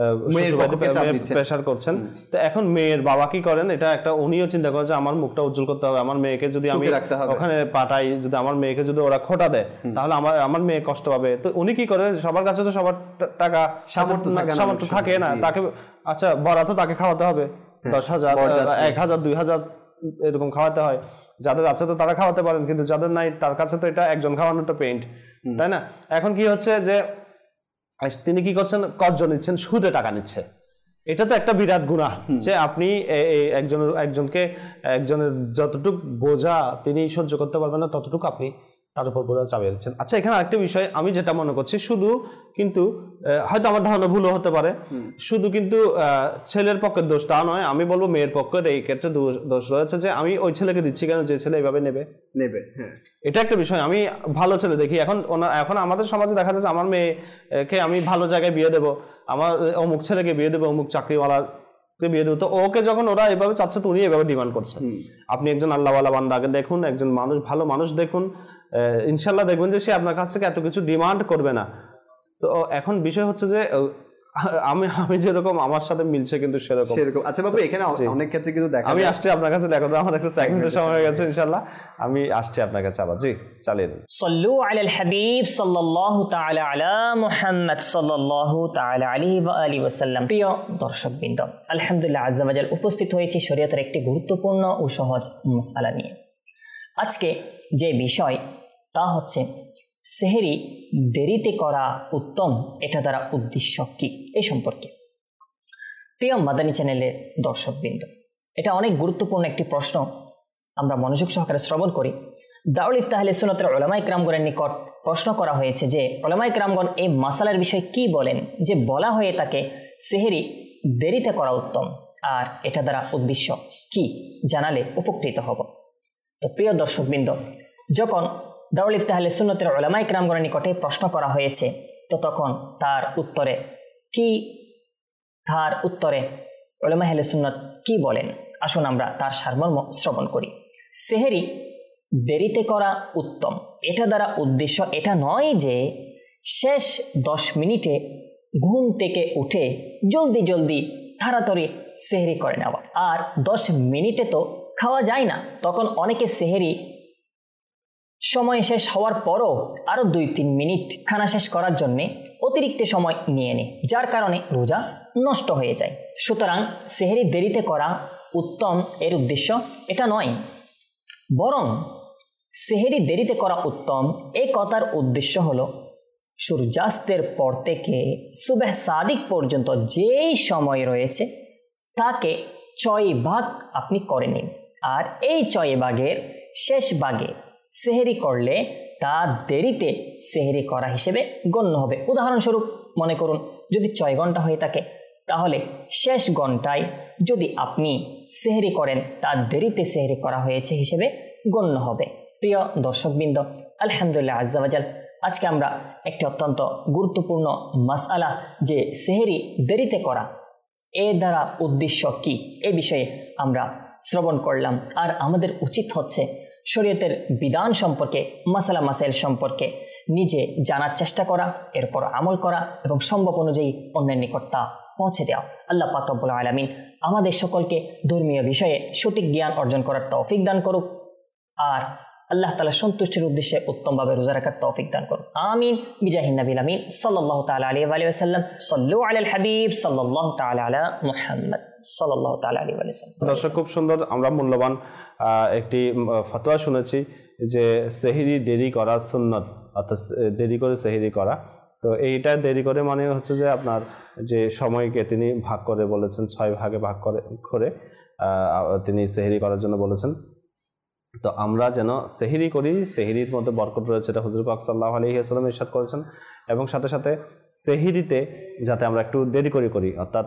প্রেশার করছেন। তো এখন মেয়ের বাবা কি করেন, এটা একটা উনিও চিন্তা করে যে আমার মুখটা উজ্জ্বল করতে হবে, আমার মেয়েকে যদি আমি ওখানে পাঠাই, যদি আমার মেয়েকে যদি ওরা খোটা দেয় তাহলে আমার আমার মেয়ে কষ্ট পাবে। তো উনি কি করে, সবার কাছে তো সবার টাকা সামর্থ্য থাকে না, তাকে আচ্ছা বরাত তাকে খাওয়াতে হবে, দশ হাজার এক হাজার দুই হাজার এরকম খাওয়াতে হয়, যাদের আছে তো তারা খাওয়াতে পারেন, কিন্তু যাদের নাই তার কাছে তো এটা একজন খাওয়ানোটা পেইন্ট, তাই না? এখন কি হচ্ছে যে তিনি কি করছেন, কর্জ নিচ্ছেন, সুদে টাকা নিচ্ছে, এটা তো একটা বিরাট গুনাহ, যে আপনি একজন একজনকে একজনের যতটুক বোঝা তিনি সহ্য করতে পারবেন না ততটুকু আপনি তার উপর বোঝা চাপিয়ে দিচ্ছেন। আচ্ছা, এখানে আরেকটা বিষয় আমি যেটা মনে করছি, শুধু কিন্তু হয়তো আমার ধারণা ভুলও হতে পারে, শুধু কিন্তু ছেলের পক্ষের দোষ তা নয়, আমি বলবো মেয়ের পক্ষের এই ক্ষেত্রে দোষ রয়েছে, যে আমি ওই ছেলেকে দিচ্ছি কেন যে ছেলে এইভাবে নেবে নেবে এটা একটা বিষয়। আমি ভালো ছেলে দেখি, এখন এখন আমাদের সমাজে দেখা যাচ্ছে আমার মেয়েকে আমি ভালো জায়গায় বিয়ে দেবো, আমার অমুক ছেলেকে বিয়ে দেবো, অমুক চাকরিওয়ালা বিয়ে দেবো, তো ওকে যখন ওরা এভাবে চাচ্ছে তো উনি এভাবে ডিমান্ড করছেন। আপনি একজন আল্লাহওয়ালা বান্দাকে দেখুন, একজন মানুষ ভালো মানুষ দেখুন, ইনশাল্লাহ দেখবেন যে সে আপনার কাছ থেকে এত কিছু ডিমান্ড করবে না। তো এখন বিষয় হচ্ছে যে আমি আমি যেরকম আমার সাথে মিলছে কিন্তু সেরকম সেরকম। আচ্ছা বাবু, এখানে অনেক ক্ষেত্রে কিন্তু দেখা আমি আসছি আপনার কাছে, দেখো আমার একটা সেকেন্ডের সময় হয়ে গেছে, ইনশাআল্লাহ আমি আসছি আপনার কাছে আবার। জি, চালিয়ে দিন। সাল্লু আলাল হাবিব সাল্লাল্লাহু তাআলা আলা মুহাম্মদ সাল্লাল্লাহু তাআলা আলাইহি ওয়া আলিহি ওয়াসাল্লাম। প্রিয় দর্শকবৃন্দ, আলহামদুলিল্লাহ আজ্জা ওয়া জাল উপস্থিত হয়েছে শরীয়তের একটি গুরুত্বপূর্ণ ও সহজ মাসআলা নিয়ে। আজকে যে বিষয় তা হচ্ছে সেহরি দেরিতে করা উত্তম, এটা দ্বারা উদ্দেশ্য কি, এই সম্পর্কে। প্রিয় মাদানী চ্যানেলের দর্শকবৃন্দ, এটা অনেক গুরুত্বপূর্ণ একটি প্রশ্ন, আমরা মনোযোগ সহকারে শ্রবণ করি। দারুল ইফতাহ আহলে সুন্নাতের উলামায়ে কিরামগণের নিকট প্রশ্ন করা হয়েছে যে উলামায়ে কিরামগণ এই মাসালার বিষয়ে কি বলেন, যে বলা হয়ে থাকে সেহরি দেরিতে করা উত্তম, আর এটা দ্বারা উদ্দেশ্য কি, জানালে উপকৃত হব। তো প্রিয় দর্শকবৃন্দ, যখন দারুল ইফতাহ আহলে সুন্নাতের উলামায়ে কিরামগণের নিকটে প্রশ্ন করা হয়েছে, তো তখন তার উত্তরে কি তার উত্তরে উলামায়ে আহলে সুন্নাত কি বলেন, আসুন আমরা তার সারমর্ম শ্রবণ করি। সেহরি দেরিতে করা উত্তম, এটা দ্বারা উদ্দেশ্য এটা নয় যে শেষ দশ মিনিটে ঘুম থেকে উঠে জলদি জলদি তাড়াতাড়ি সেহরি করে নেওয়া, আর দশ মিনিটে তো খাওয়া যায় না, তখন অনেকে সেহরি সময় শেষ হওয়ার পরও আরও দুই তিন মিনিট খানা শেষ করার জন্যে অতিরিক্ত সময় নিয়ে নেয়, যার কারণে রোজা নষ্ট হয়ে যায়। সুতরাং সেহরি দেরিতে করা উত্তম এর উদ্দেশ্য এটা নয়, বরং সেহরি দেরিতে করা উত্তম এই কথার উদ্দেশ্য হলো সূর্যাস্তের পর থেকে সুবহ সাদিক পর্যন্ত যেই সময় রয়েছে তাকে ছয় ভাগ আপনি করে নিন, আর এই ছয় ভাগের শেষ ভাগে সেহরি করলে তা দেরিতে সেহরি করা হিসেবে গণ্য হবে। উদাহরণস্বরূপ মনে করুন, যদি ছয় ঘন্টা হয়ে থাকে তাহলে শেষ ঘন্টায় যদি আপনি সেহরি করেন তা দেরিতে সেহরি করা হয়েছে হিসেবে গণ্য হবে। প্রিয় দর্শকবৃন্দ, আলহামদুলিল্লাহ আজ্জা ওয়া জাল, আজকে আমরা একটি অত্যন্ত গুরুত্বপূর্ণ মাসআলা, যে সেহরি দেরিতে করা এর দ্বারা উদ্দেশ্য কি, এই বিষয়ে আমরা শ্রবণ করলাম, আর আমাদের উচিত হচ্ছে শরীয়তের বিধান সম্পর্কে, মাসালা মাসাইল সম্পর্কে নিজে জানার চেষ্টা করা, এরপর আমল করা এবং সম্ভব অনুযায়ী অন্যের নিকট তা পৌঁছে দেওয়া। আল্লাহ পাক রব্বুল আলামিন আমাদের সকলকে ধর্মীয় বিষয়ে সঠিক জ্ঞান অর্জন করার তৌফিক দান করুক, আর আল্লাহ তাআলা সন্তুষ্টির উদ্দেশ্যে উত্তমভাবে রোজা রাখার তৌফিক দান করুন। আমিন বিজাহিন নবিল আমিন সাল্লাল্লাহু তাআলা আলাইহি ওয়া সাল্লাম। সাল্লু আলাল হাবিব সাল্লাল্লাহু তাআলা আলা মুহাম্মদ সাল্লাল্লাহু তাআলা আলাইহি ওয়া সাল্লাম। দর্শক, খুব সুন্দর আমরা মূল্যবান একটি ফতোয়া শুনেছি যে সেহরি দেরি করা সুন্নত, অর্থাৎ দেরি করে সেহরি করা। তো এইটা দেরি করে মানে হচ্ছে যে আপনার যে সময়কে তিনি ভাগ করে বলেছেন, ছয় ভাগে ভাগ করে করে তিনি সেহরি করার জন্য বলেছেন। তো আমরা যেন সেহরি করি, সেহরির মধ্যে বরকত রয়েছে, এটা হুজুর পাক সাল্লাল্লাহু আলাইহি ওয়াসাল্লাম ইরশাদ করেছেন। এবং সাথে সাথে সেহরিতে যাতে আমরা একটু দেরি করে করি, অর্থাৎ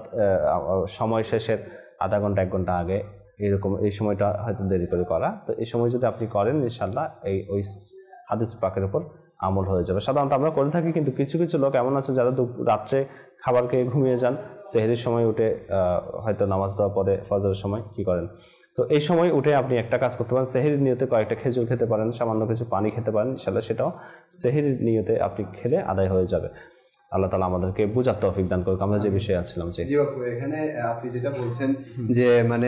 সময় শেষের আধা ঘন্টা এক ঘন্টা আগে, এরকম এই সময়টা হয়তো দেরি করে করা। তো এই সময় যদি আপনি করেন ইনশাআল্লাহ এই ওই হাদিস পাকের উপর আমল হয়ে যাবে। সাধারণত আমরা করে থাকি, কিন্তু কিছু কিছু লোক এমন আছে যারা রাত্রে খাবার খেয়ে ঘুমিয়ে যান, সেহরির সময় উঠে হয়তো নামাজ দেওয়ার পরে ফজরের সময় কি করেন। তো এই সময় উঠে আপনি একটা কাজ করতে পারেন, সেহরির নিয়তে কয়েকটা খেজুর খেতে পারেন, সামান্য কিছু পানি খেতে পারেন, ইনশাআল্লাহ সেটাও সেহরির নিয়তে আপনি খেলে আদায় হয়ে যাবে। আল্লাহ তাআলা আমাদেরকে বুঝার তৌফিক দান করুক। আমরা যে বিষয়ে আছিলাম, জি বাপু, এখানে আপনি যেটা বলছেন যে মানে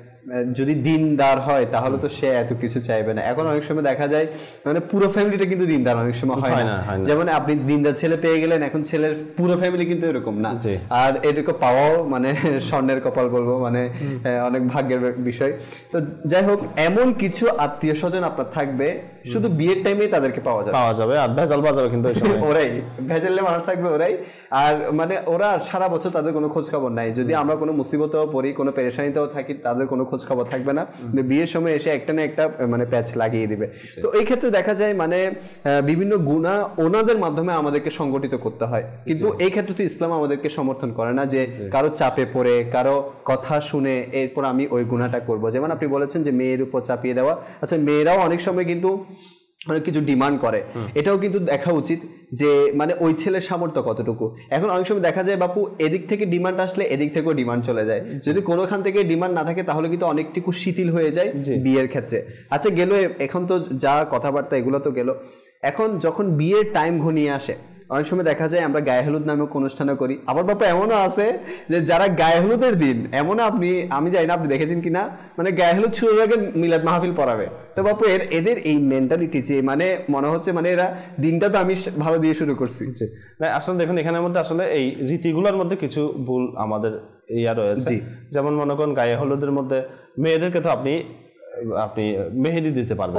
যদি দিনদার হয় তাহলে তো সে এত কিছু চাইবে না। এখন অনেক সময় দেখা যায় মানে পুরো ফ্যামিলিটা কিন্তু দিনদার অনেক সময় হয় না। যেমন আপনি দিনদার ছেলে পেয়ে গেলেন, এখন ছেলের পুরো ফ্যামিলি কিন্তু এরকম না। আর এটুকু পাওয়াও মানে স্বর্ণের কপাল বলবো, মানে অনেক ভাগ্যের বিষয়। তো যাই হোক, এমন কিছু আত্মীয় স্বজন আপনার থাকবে শুধু বিয়ের টাইমেই তাদেরকে পাওয়া যাবে পাওয়া যাবে আর ভেজাল বাজাবে, কিন্তু ওরাই ভেজালে মানুষ থাকবে ওরাই। আর মানে ওরা সারা বছর তাদের কোনো খোঁজ খবর নাই। যদি আমরা কোনো মুসিবতেও পড়ি, কোনো পেরেশানিতেও থাকি, তাদের কোনো খোঁজ খবর থাকবে না। কিন্তু বিয়ের সময় এসে একটা না একটা মানে প্যাচ লাগিয়ে দিবে। তো এই ক্ষেত্রে দেখা যায় মানে বিভিন্ন গুনাহ ওনাদের মাধ্যমে আমাদেরকে সংগঠিত করতে হয়। কিন্তু এই ক্ষেত্রে তো ইসলাম আমাদেরকে সমর্থন করে না যে কারো চাপে পড়ে, কারো কথা শুনে এরপর আমি ওই গুনাহটা করব। যেমন আপনি বলেছেন যে মেয়ের উপর চাপিয়ে দেওয়া। আচ্ছা, মেয়েরাও অনেক সময় কিন্তু অনেক কিছু ডিমান্ড করে, এটাও কিন্তু দেখা উচিত যে মানে ওই ছেলের সামর্থ্য কতটুকু। এখন অনেক সময় দেখা যায় বাপু, এদিক থেকে ডিমান্ড আসলে এদিক থেকেও ডিমান্ড চলে যায়। যদি কোনোখান থেকে ডিমান্ড না থাকে তাহলে কিন্তু অনেকটুকু শিথিল হয়ে যায় বিয়ের ক্ষেত্রে। আচ্ছা গেল, এখন তো যা কথাবার্তা এগুলো তো গেল। এখন যখন বিয়ের টাইম ঘনিয়ে আসে, অনেক সময় দেখা যায় আমরা গায়ে হলুদ নামক অনুষ্ঠানও করি। আবার বাপু এমনও আছে যে যারা গায়ে হলুদের দিন, এমনও আপনি, আমি জানি না আপনি দেখেছেন কিনা, মানে গায়ে হলুদ শুরুর আগে মিলাদ মাহফিল পড়াবে। তো বাপু এর এদের এই মেন্টালিটি যে মানে মনে হচ্ছে মানে এরা দিনটা তো আমি ভালো দিয়ে শুরু করছি। আসলে দেখুন, এখানের মধ্যে আসলে এই রীতিগুলোর মধ্যে কিছু ভুল আমাদের ইয়া রয়েছে। যেমন মনে করেন গায়ে হলুদের মধ্যে মেয়েদেরকে তো আপনি আপনি মেহেদি দিতে পারবেন,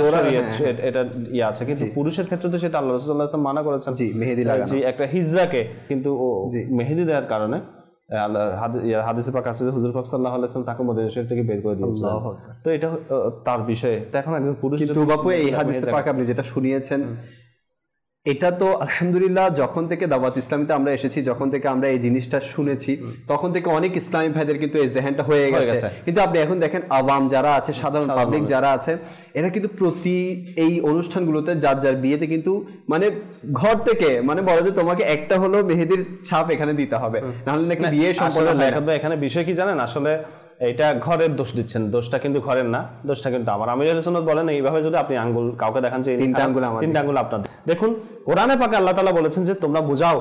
এটা ইয়ে আছে, কিন্তু পুরুষের ক্ষেত্রে তো সেটা আল্লাহ রাসূল সাল্লাল্লাহু আলাইহি ওয়াসাল্লাম মানা করেছেন মেহেদি লাগানো। জি, একটা হিজ্জাকে কিন্তু ও মেহেদি দেওয়ার কারণে হাদিসে পাক আছে যে হুজুর পাক সাল্লাল্লাহু আলাইহি ওয়াসাল্লাম তাকে মদিনা শরীফ থেকে বের করে দিয়েছিলেন। তো এটা তার বিষয়ে। তো এখন একজন পুরুষ, কিন্তু বাপু এই হাদিসে পাক আপনি যেটা শুনিয়েছেন, এটা তো আলহামদুলিল্লাহ যখন থেকে দাওয়াত ইসলামীতে আমরা এসেছি, যখন থেকে আমরা এই জিনিসটা শুনেছি, তখন থেকে অনেক ইসলামী ভাইদের কিন্তু এই জেহেনটা হয়ে গেছে। কিন্তু আপনি এখন দেখেন আওয়াম যারা আছে, সাধারণ পাবলিক যারা আছে, এরা কিন্তু প্রতি এই অনুষ্ঠানগুলোতে যার যার বিয়েতে কিন্তু মানে ঘর থেকে মানে বলে যে তোমাকে একটা হলো মেহেদির ছাপ এখানে দিতে হবে, নাহলে নাকি বিয়ে সম্পন্ন হয় না। এখানে বিষয় কি জানেন, আসলে এটা ঘরের দোষ দিচ্ছেন, দোষটা কিন্তু ঘরের না, দোষটা কিন্তু আমার। আমির আহলে সুন্নাত বলেন এইভাবে যদি আপনি আঙ্গুল কাউকে দেখান যে তিনটা আঙ্গুল আমার, তিনটা আঙ্গুল আপনার। দেখুন কোরআনে পাকে আল্লাহ তাআলা বলেছেন যে তোমরা বুঝাও,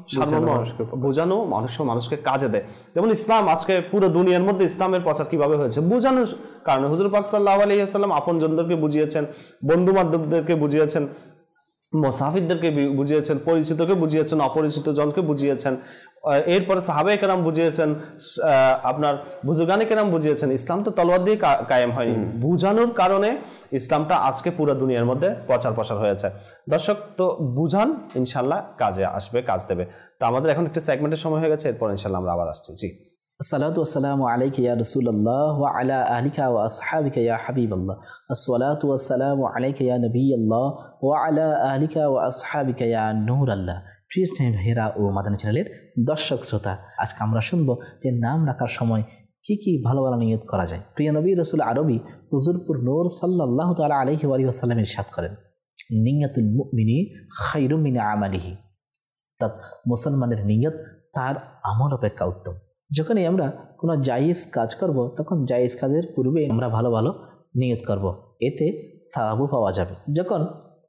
বোঝানো মানুষ মানুষকে কাজে দেয়। যেমন ইসলাম আজকে পুরো দুনিয়ার মধ্যে ইসলামের প্রচার কিভাবে হয়েছে, বোঝানোর কারণে। হুজুর পাক সাল্লাল্লাহু আলাইহি ওয়াসাল্লাম আপনজনদেরকে বুঝিয়েছেন, বন্ধু বান্ধবদেরকে বুঝিয়েছেন, মুসাফিরদেরকে বুঝিয়েছেন, পরিচিতকে বুঝিয়েছেন, অপরিচিত জনকে বুঝিয়েছেন, এরপরে সাহাবায়ে কেরাম বুঝিয়েছেন, আপনার বুজুর্গানে কেরাম বুঝিয়েছেন। ইসলাম তো তলোয়ার দিয়ে কায়েম হয়নি, বুঝানোর কারণে ইসলামটা আজকে পুরো দুনিয়ার মধ্যে প্রচার প্রসার হয়েছে। দর্শক, তো বুঝান, ইনশাল্লাহ কাজে আসবে, কাজ দেবে। তো আমাদের এখন একটা সেগমেন্টের সময় হয়ে গেছে, এরপর ইনশাল্লাহ আমরা আবার আসছি। জি, আসসালাতু ওয়াসসালামু আলাইকা ইয়া রাসূলুল্লাহ ওয়া আলা আলিকা ওয়া আসহাবিকা ইয়া হাবিবাল্লাহ। আসসালাতু ওয়াসসালামু আলাইকা ইয়া নবিয়াল্লাহ ওয়া আলা আলিকা ওয়া আসহাবিকা ইয়া নূরাল্লাহ। প্রিয় স্নেহ ভাইয়েরা ও মাদানী চ্যানেলের দর্শক শ্রোতা, আজকে আমরা শুনবো যে নাম রাখার সময় কি কি ভালো ভালো নিয়ত করা যায়। প্রিয় নবী রাসূল আরবি হুজুরপুর নূর সাল্লাল্লাহু তাআলা আলাইহি ওয়া সাল্লাম ইরশাদ করেন, নিয়াতুল মুমিনি খায়রুম মিন আমালিহি। অর্থাৎ মুসলমানের নিয়ত তার আমল অপেক্ষা উত্তম। যখনই আমরা কোনো জায়েজ কাজ করব তখন জায়েজ কাজের পূর্বে আমরা ভালো ভালো নিয়ত করব, এতে সওয়াবও পাওয়া যাবে। যখন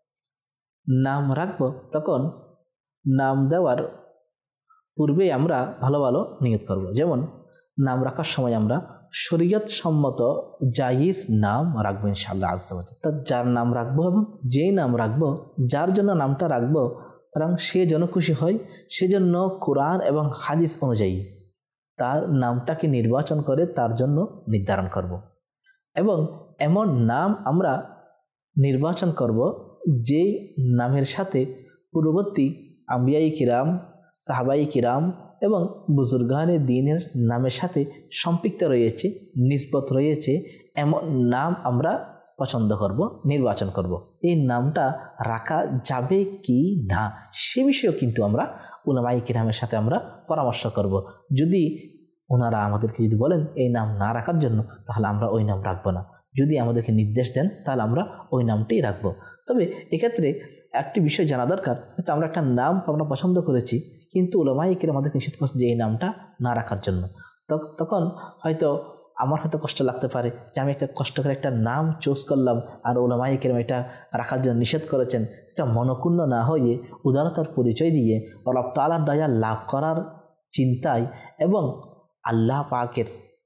নাম রাখব তখন নাম দেওয়ার পূর্বে আমরা ভালো ভালো নিয়ত করব। যেমন নাম রাখার সময় আমরা শরীয়ত সম্মত জায়েজ নাম রাখবো ইনশাআল্লাহ আজ্জা ওয়া জাল। তা যার নাম রাখবো এবং যেই নাম রাখবো, যার জন্য নামটা রাখবো, কারণ সে যেন খুশি হয়, সেজন্য কোরআন এবং হাদিস অনুযায়ী তার নামটাকে নির্বাচন করে তার জন্য নির্ধারণ করব। এবং এমন নাম আমরা নির্বাচন করব যেই নামের সাথে পূর্ববর্তী আম্বিয়াই কিরাম, সাহাবাই কিরাম এবং বুজুর্গানে দ্বীনের নামের সাথে সম্পৃক্ত রয়েছে, নিসবত রয়েছে, এমন নাম আমরা পছন্দ করব, নির্বাচন করব। এই নামটা রাখা যাবে কি না সে বিষয়েও কিন্তু আমরা উলামায়ে কিরামের সাথে আমরা পরামর্শ করব। যদি ওনারা আমাদেরকে যদি বলেন এই নাম না রাখার জন্য, তাহলে আমরা ওই নাম রাখবো না। যদি আমাদেরকে নির্দেশ দেন তাহলে আমরা ওই নামটাই রাখবো। তবে এক্ষেত্রে একটি বিষয় জানা দরকার, হয়তো আমরা একটা নাম আমরা পছন্দ করেছি কিন্তু উলামায়ে কিরাম আমাদের নিষেধ করছে যে এই নামটা না রাখার জন্য। তখন হয়তো আমার হয়তো কষ্ট লাগতে পারে যে আমি একটা কষ্ট করে একটা নাম চুজ করলাম আর উলামায়ে কিরাম এটা রাখার জন্য নিষেধ করেছেন। এটা মনক্ষুণ্ণ না হয়ে উদারতার পরিচয় দিয়ে রব তাআলার দয়া লাভ করার চিন্তায় এবং আল্লাহ পাকের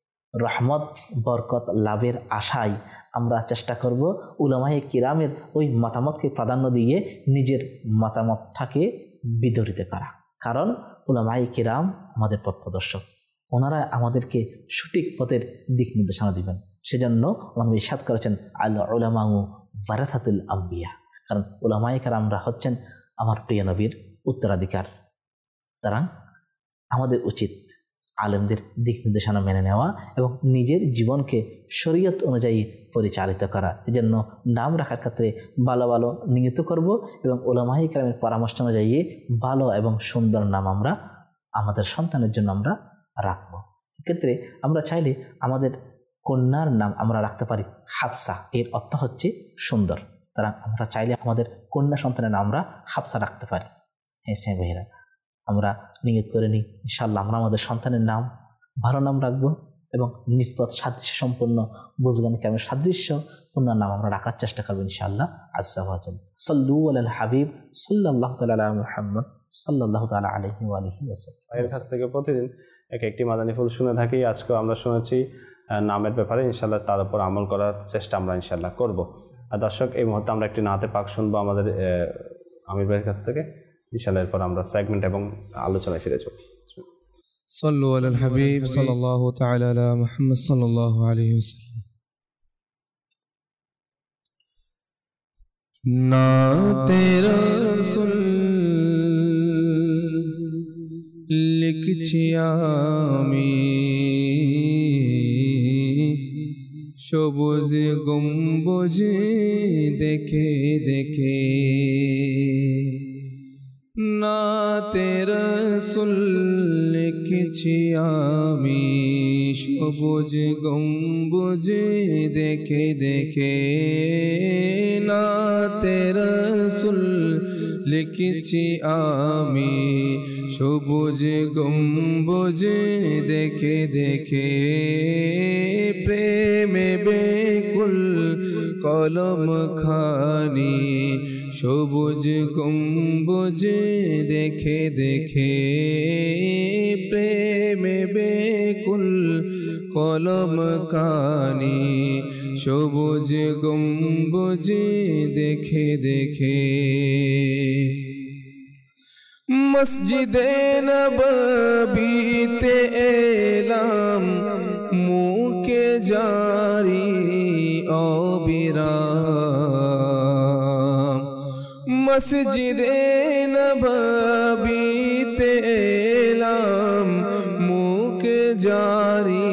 রহমত বরকত লাভের আশায় আমরা চেষ্টা করব উলামায়ে কিরামের ওই মতামতকে প্রাধান্য দিয়ে নিজের মতামতটাকে বিতরিত করা। কারণ উলামায়ে কিরাম আমাদের পথপ্রদর্শক, ওনারা আমাদেরকে সঠিক পথের দিক নির্দেশনা দিবেন। সেজন্য ওনারা ইরশাদ করেছেন আল উলামাউ ওয়ারাসাতুল আম্বিয়া, কারণ উলামায়ে কিরামরা হচ্ছেন আমার প্রিয় নবীর উত্তরাধিকার। সুতরাং আমাদের উচিত আলেমদের দিক নির্দেশনা মেনে নেওয়া এবং নিজের জীবনকে শরীয়ত অনুযায়ী পরিচালিত করা। এজন্য নাম রাখার ক্ষেত্রে ভালো ভালো নিয়ত করব এবং উলামায়ে কিরামের পরামর্শ অনুযায়ী ভালো এবং সুন্দর নাম আমরা আমাদের সন্তানের জন্য আমরা রাখব। এক্ষেত্রে আমরা চাইলে আমাদের কন্যার নাম আমরা রাখতে পারি হাফসা, এর অর্থ হচ্ছে সুন্দর। তারা আমরা চাইলে আমাদের কন্যা সন্তানের নাম আমরা হাফসা রাখতে পারি। হ্যাঁ সে ভাইরা, আমরা নিয়ত করে নিই ইনশাআল্লাহ আমরা আমাদের সন্তানের নাম ভালো নাম রাখবো এবং নিসবত সাদৃশ্য সম্পন্ন বুজগান কিরামের সাদৃশ্য পূর্ণ নাম আমরা রাখার চেষ্টা করবো ইনশাআল্লাহ আজ্জা ওয়া জাল। সাল্লু আলাল হাবিব সাল্লাল্লাহু তাআলা আলা মুহাম্মদ সাল্লাল্লাহু তাআলা আলাইহি ওয়া আলিহি ওয়াসাল্লাম। এর কাছ থেকে প্রতিদিন এক একটি মাদানী ফুল শুনে থাকি। আজকেও আমরা শুনেছি নামের ব্যাপারে, ইনশাআল্লাহ তার উপর আমল করার চেষ্টা আমরা ইনশাআল্লাহ করব। আর দর্শক, এই মুহূর্তে আমরা একটি নাতে পাক শুনবো আমাদের আমির ভাইয়ের কাছ থেকে। ইনশাআল্লাহ এরপর আমরা সেগমেন্ট এবং আলোচনায় ফিরে যাব। সাল্লু আলাল হাবিব সাল্লাল্লাহু তাআলা আলা মুহাম্মদ সাল্লাল্লাহু আলাইহি ওয়াসাল্লাম। নাতে রাসূল লিখছি আমি সবুজ গম্বুজ দেখে দেখে, নাতে রাসূল লিখছি আমি সবুজ গম্বুজ দেখে দেখে, নাতে রাসূল লিখছি আমি সবুজ গম্বুজ দেখে দেখে, প্রেমে বেকুল কলম খানি সবুজ গম্বুজ দেখে দেখে, প্রেমে বেকুল কলম কানি সবুজ গম্বুজ দেখে দেখে। মসজিদে নববীতে এলাম মুকে জারি অবিরাম, মসজিদে নববীতে এলাম মুকে জারি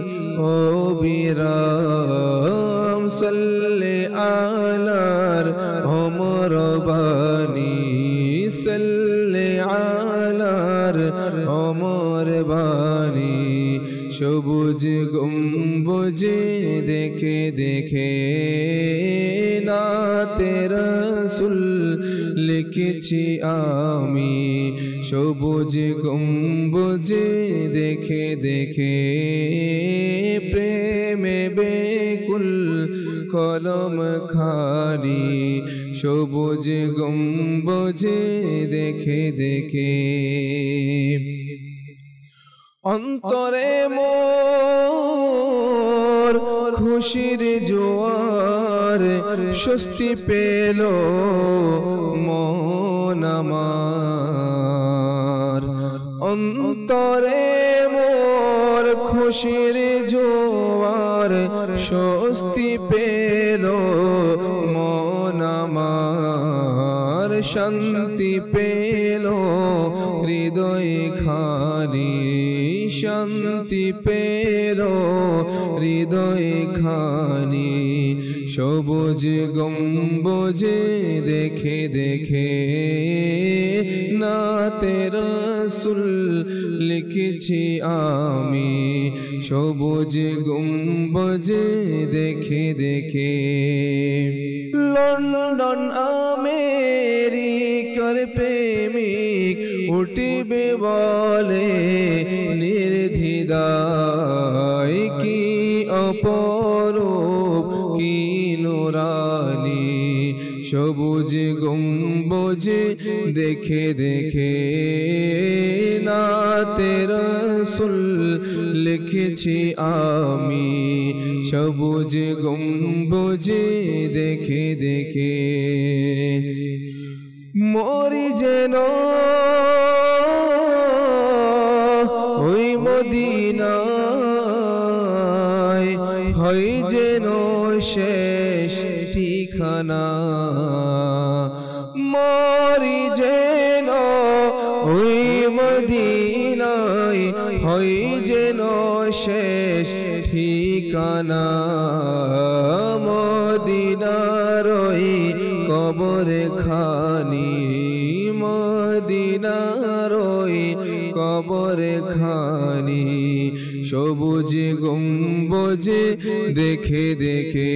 অবিরাম, সাল্লে আলার ওমর বানি সাল্লে আলার ওমর বানি সবুজ গম্বুজ দেখে দেখে, নাতে রাসূল লিখছি আমি সবুজ গম্বুজে দেখে দেখে প্রেমে বেকুল কলম খানি সবুজ গম্বুজে দেখে দেখে অন্তরে মোর খুশির জোয়ার স্বস্তি পেল মন আমার অন্তরে মোর খুশির জোয়ার স্বস্তি পেল মন আমার শান্তি পেল হৃদয় খানি শান্তি পেল হৃদয় খানি সবুজ গম্বুজে দেখে দেখে নাতে রাসূল লিখেছি আমি সবুজ গম্বুজে দেখে দেখে লন্ডন আমেরিকার প্রেমিক উঠিবে বলে নির্দ্বিধায় কি অপরূপ কি নুরানি সবুজ গম্বুজে দেখে দেখে নাতে রাসূল লিখেছি আমি সবুজ গম্বুজে দেখে দেখে মরি যেন ওই মদিনায় হয় যেন শেষ ঠিকানা মরি যেন ওই মদিনায় হয় যেন শেষ ঠিকানা মদিনার ওই কবরে খানি মদিনার ওই কবরে খানি সবুজ গম্বুজে দেখে দেখে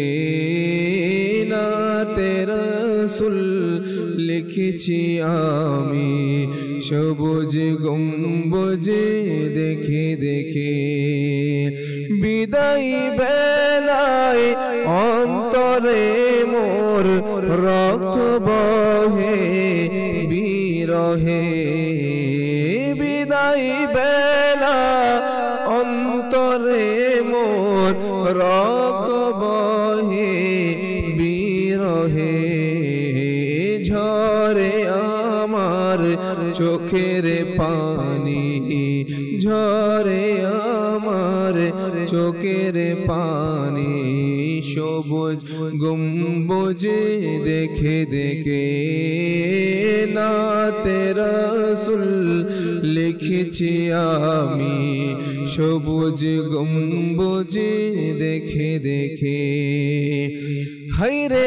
নাতে রাসূল লিখেছি আমি সবুজ গম্বুজে দেখে দেখে বিদায় বেলায় অন্তরে মোর রক্ত বহে বিরহে বিদায় বেলা অন্তরে মোর রক্ত বহে বিরহে ঝরে আমার চোখের পানি ঝরে আমার চোখের পানি সবুজ গম্বুজে দেখে দেখে নাতে রাসূল লিখেছি আমি সবুজ গম্বুজে দেখে দেখে হায়রে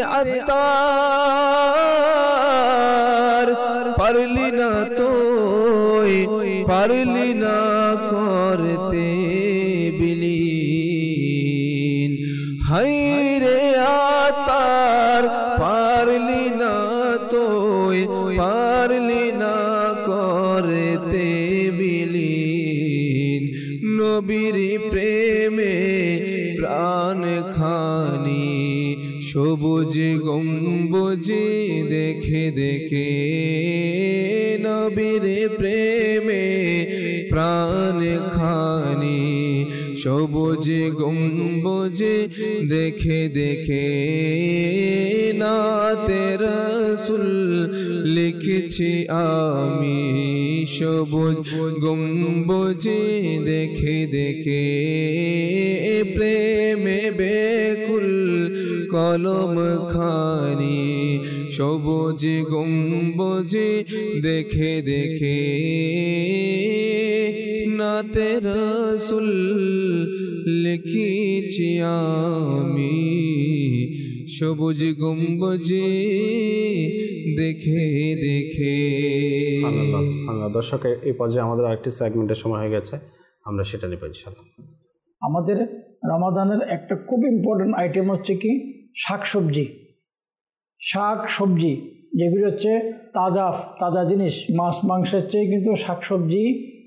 আত্মার পারলি না তুই পারলি না করতে বিলীন হায়রে আত্মার পারলি না তুই পারলি না করতে বিলীন নবীর প্রেমে প্রাণ খানি সবুজ গম্বুজে দেখে দেখে নবীর প্রেমে প্রাণ খানি সবুজ গম্বুজে দেখে দেখে নাতে রাসূল লিখেছি আমি সবুজ গম্বুজে দেখে দেখে প্রেমে বেকুল কলম খানি সবুজ গম্বুজে দেখে দেখে নাতে রাসূল লিখেছি আমি সবুজ গম্বুজে দেখে দেখে। সুবহানাল্লাহ, সুবহানাল্লাহ। দর্শক, এই পর্যায়ে আমাদের আরেকটি সেগমেন্টের সময় হয়ে গেছে, আমরা সেটা নিব ইনশাআল্লাহ। আমাদের রমাদানের একটা খুব ইম্পর্টেন্ট আইটেম হচ্ছে কি শাক সবজি। শাক সবজি যেগুলি হচ্ছে তাজা তাজা জিনিস, মাছ মাংসের চেয়ে কিন্তু শাকসবজি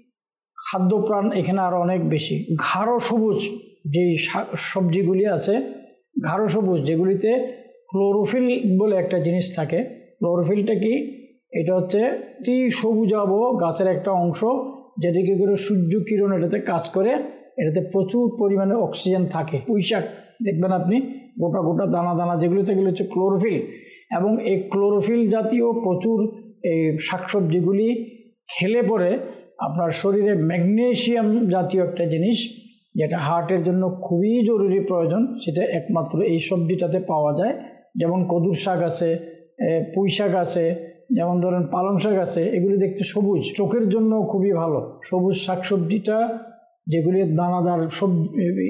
খাদ্যপ্রাণ এখানে আরও অনেক বেশি। গাঢ় সবুজ যেই সবজিগুলি আছে, গাঢ় সবুজ যেগুলিতে ক্লোরোফিল বলে একটা জিনিস থাকে। ক্লোরোফিলটা কি? এটা হচ্ছে অতি সবুজাভ গাছের একটা অংশ, যেটাকে করে সূর্য কিরণ এটাতে কাজ করে, এটাতে প্রচুর পরিমাণে অক্সিজেন থাকে। পুঁই শাক দেখবেন আপনি গোটা গোটা দানা দানা যেগুলো সেগুলো হচ্ছে ক্লোরোফিল। এবং এই ক্লোরোফিল জাতীয় প্রচুর এই শাকসবজিগুলি খেলে পরে আপনার শরীরে ম্যাগনেসিয়াম জাতীয় একটা জিনিস, যেটা হার্টের জন্য খুবই জরুরি প্রয়োজন, সেটা একমাত্র এই সবজিটাতে পাওয়া যায়। যেমন কদুর শাক আছে, পুঁই শাক আছে, যেমন ধরেন পালং শাক আছে, এগুলি দেখতে সবুজ, চোখের জন্য খুবই ভালো। সবুজ শাকসবজিটা যেগুলি দানাদার সবজি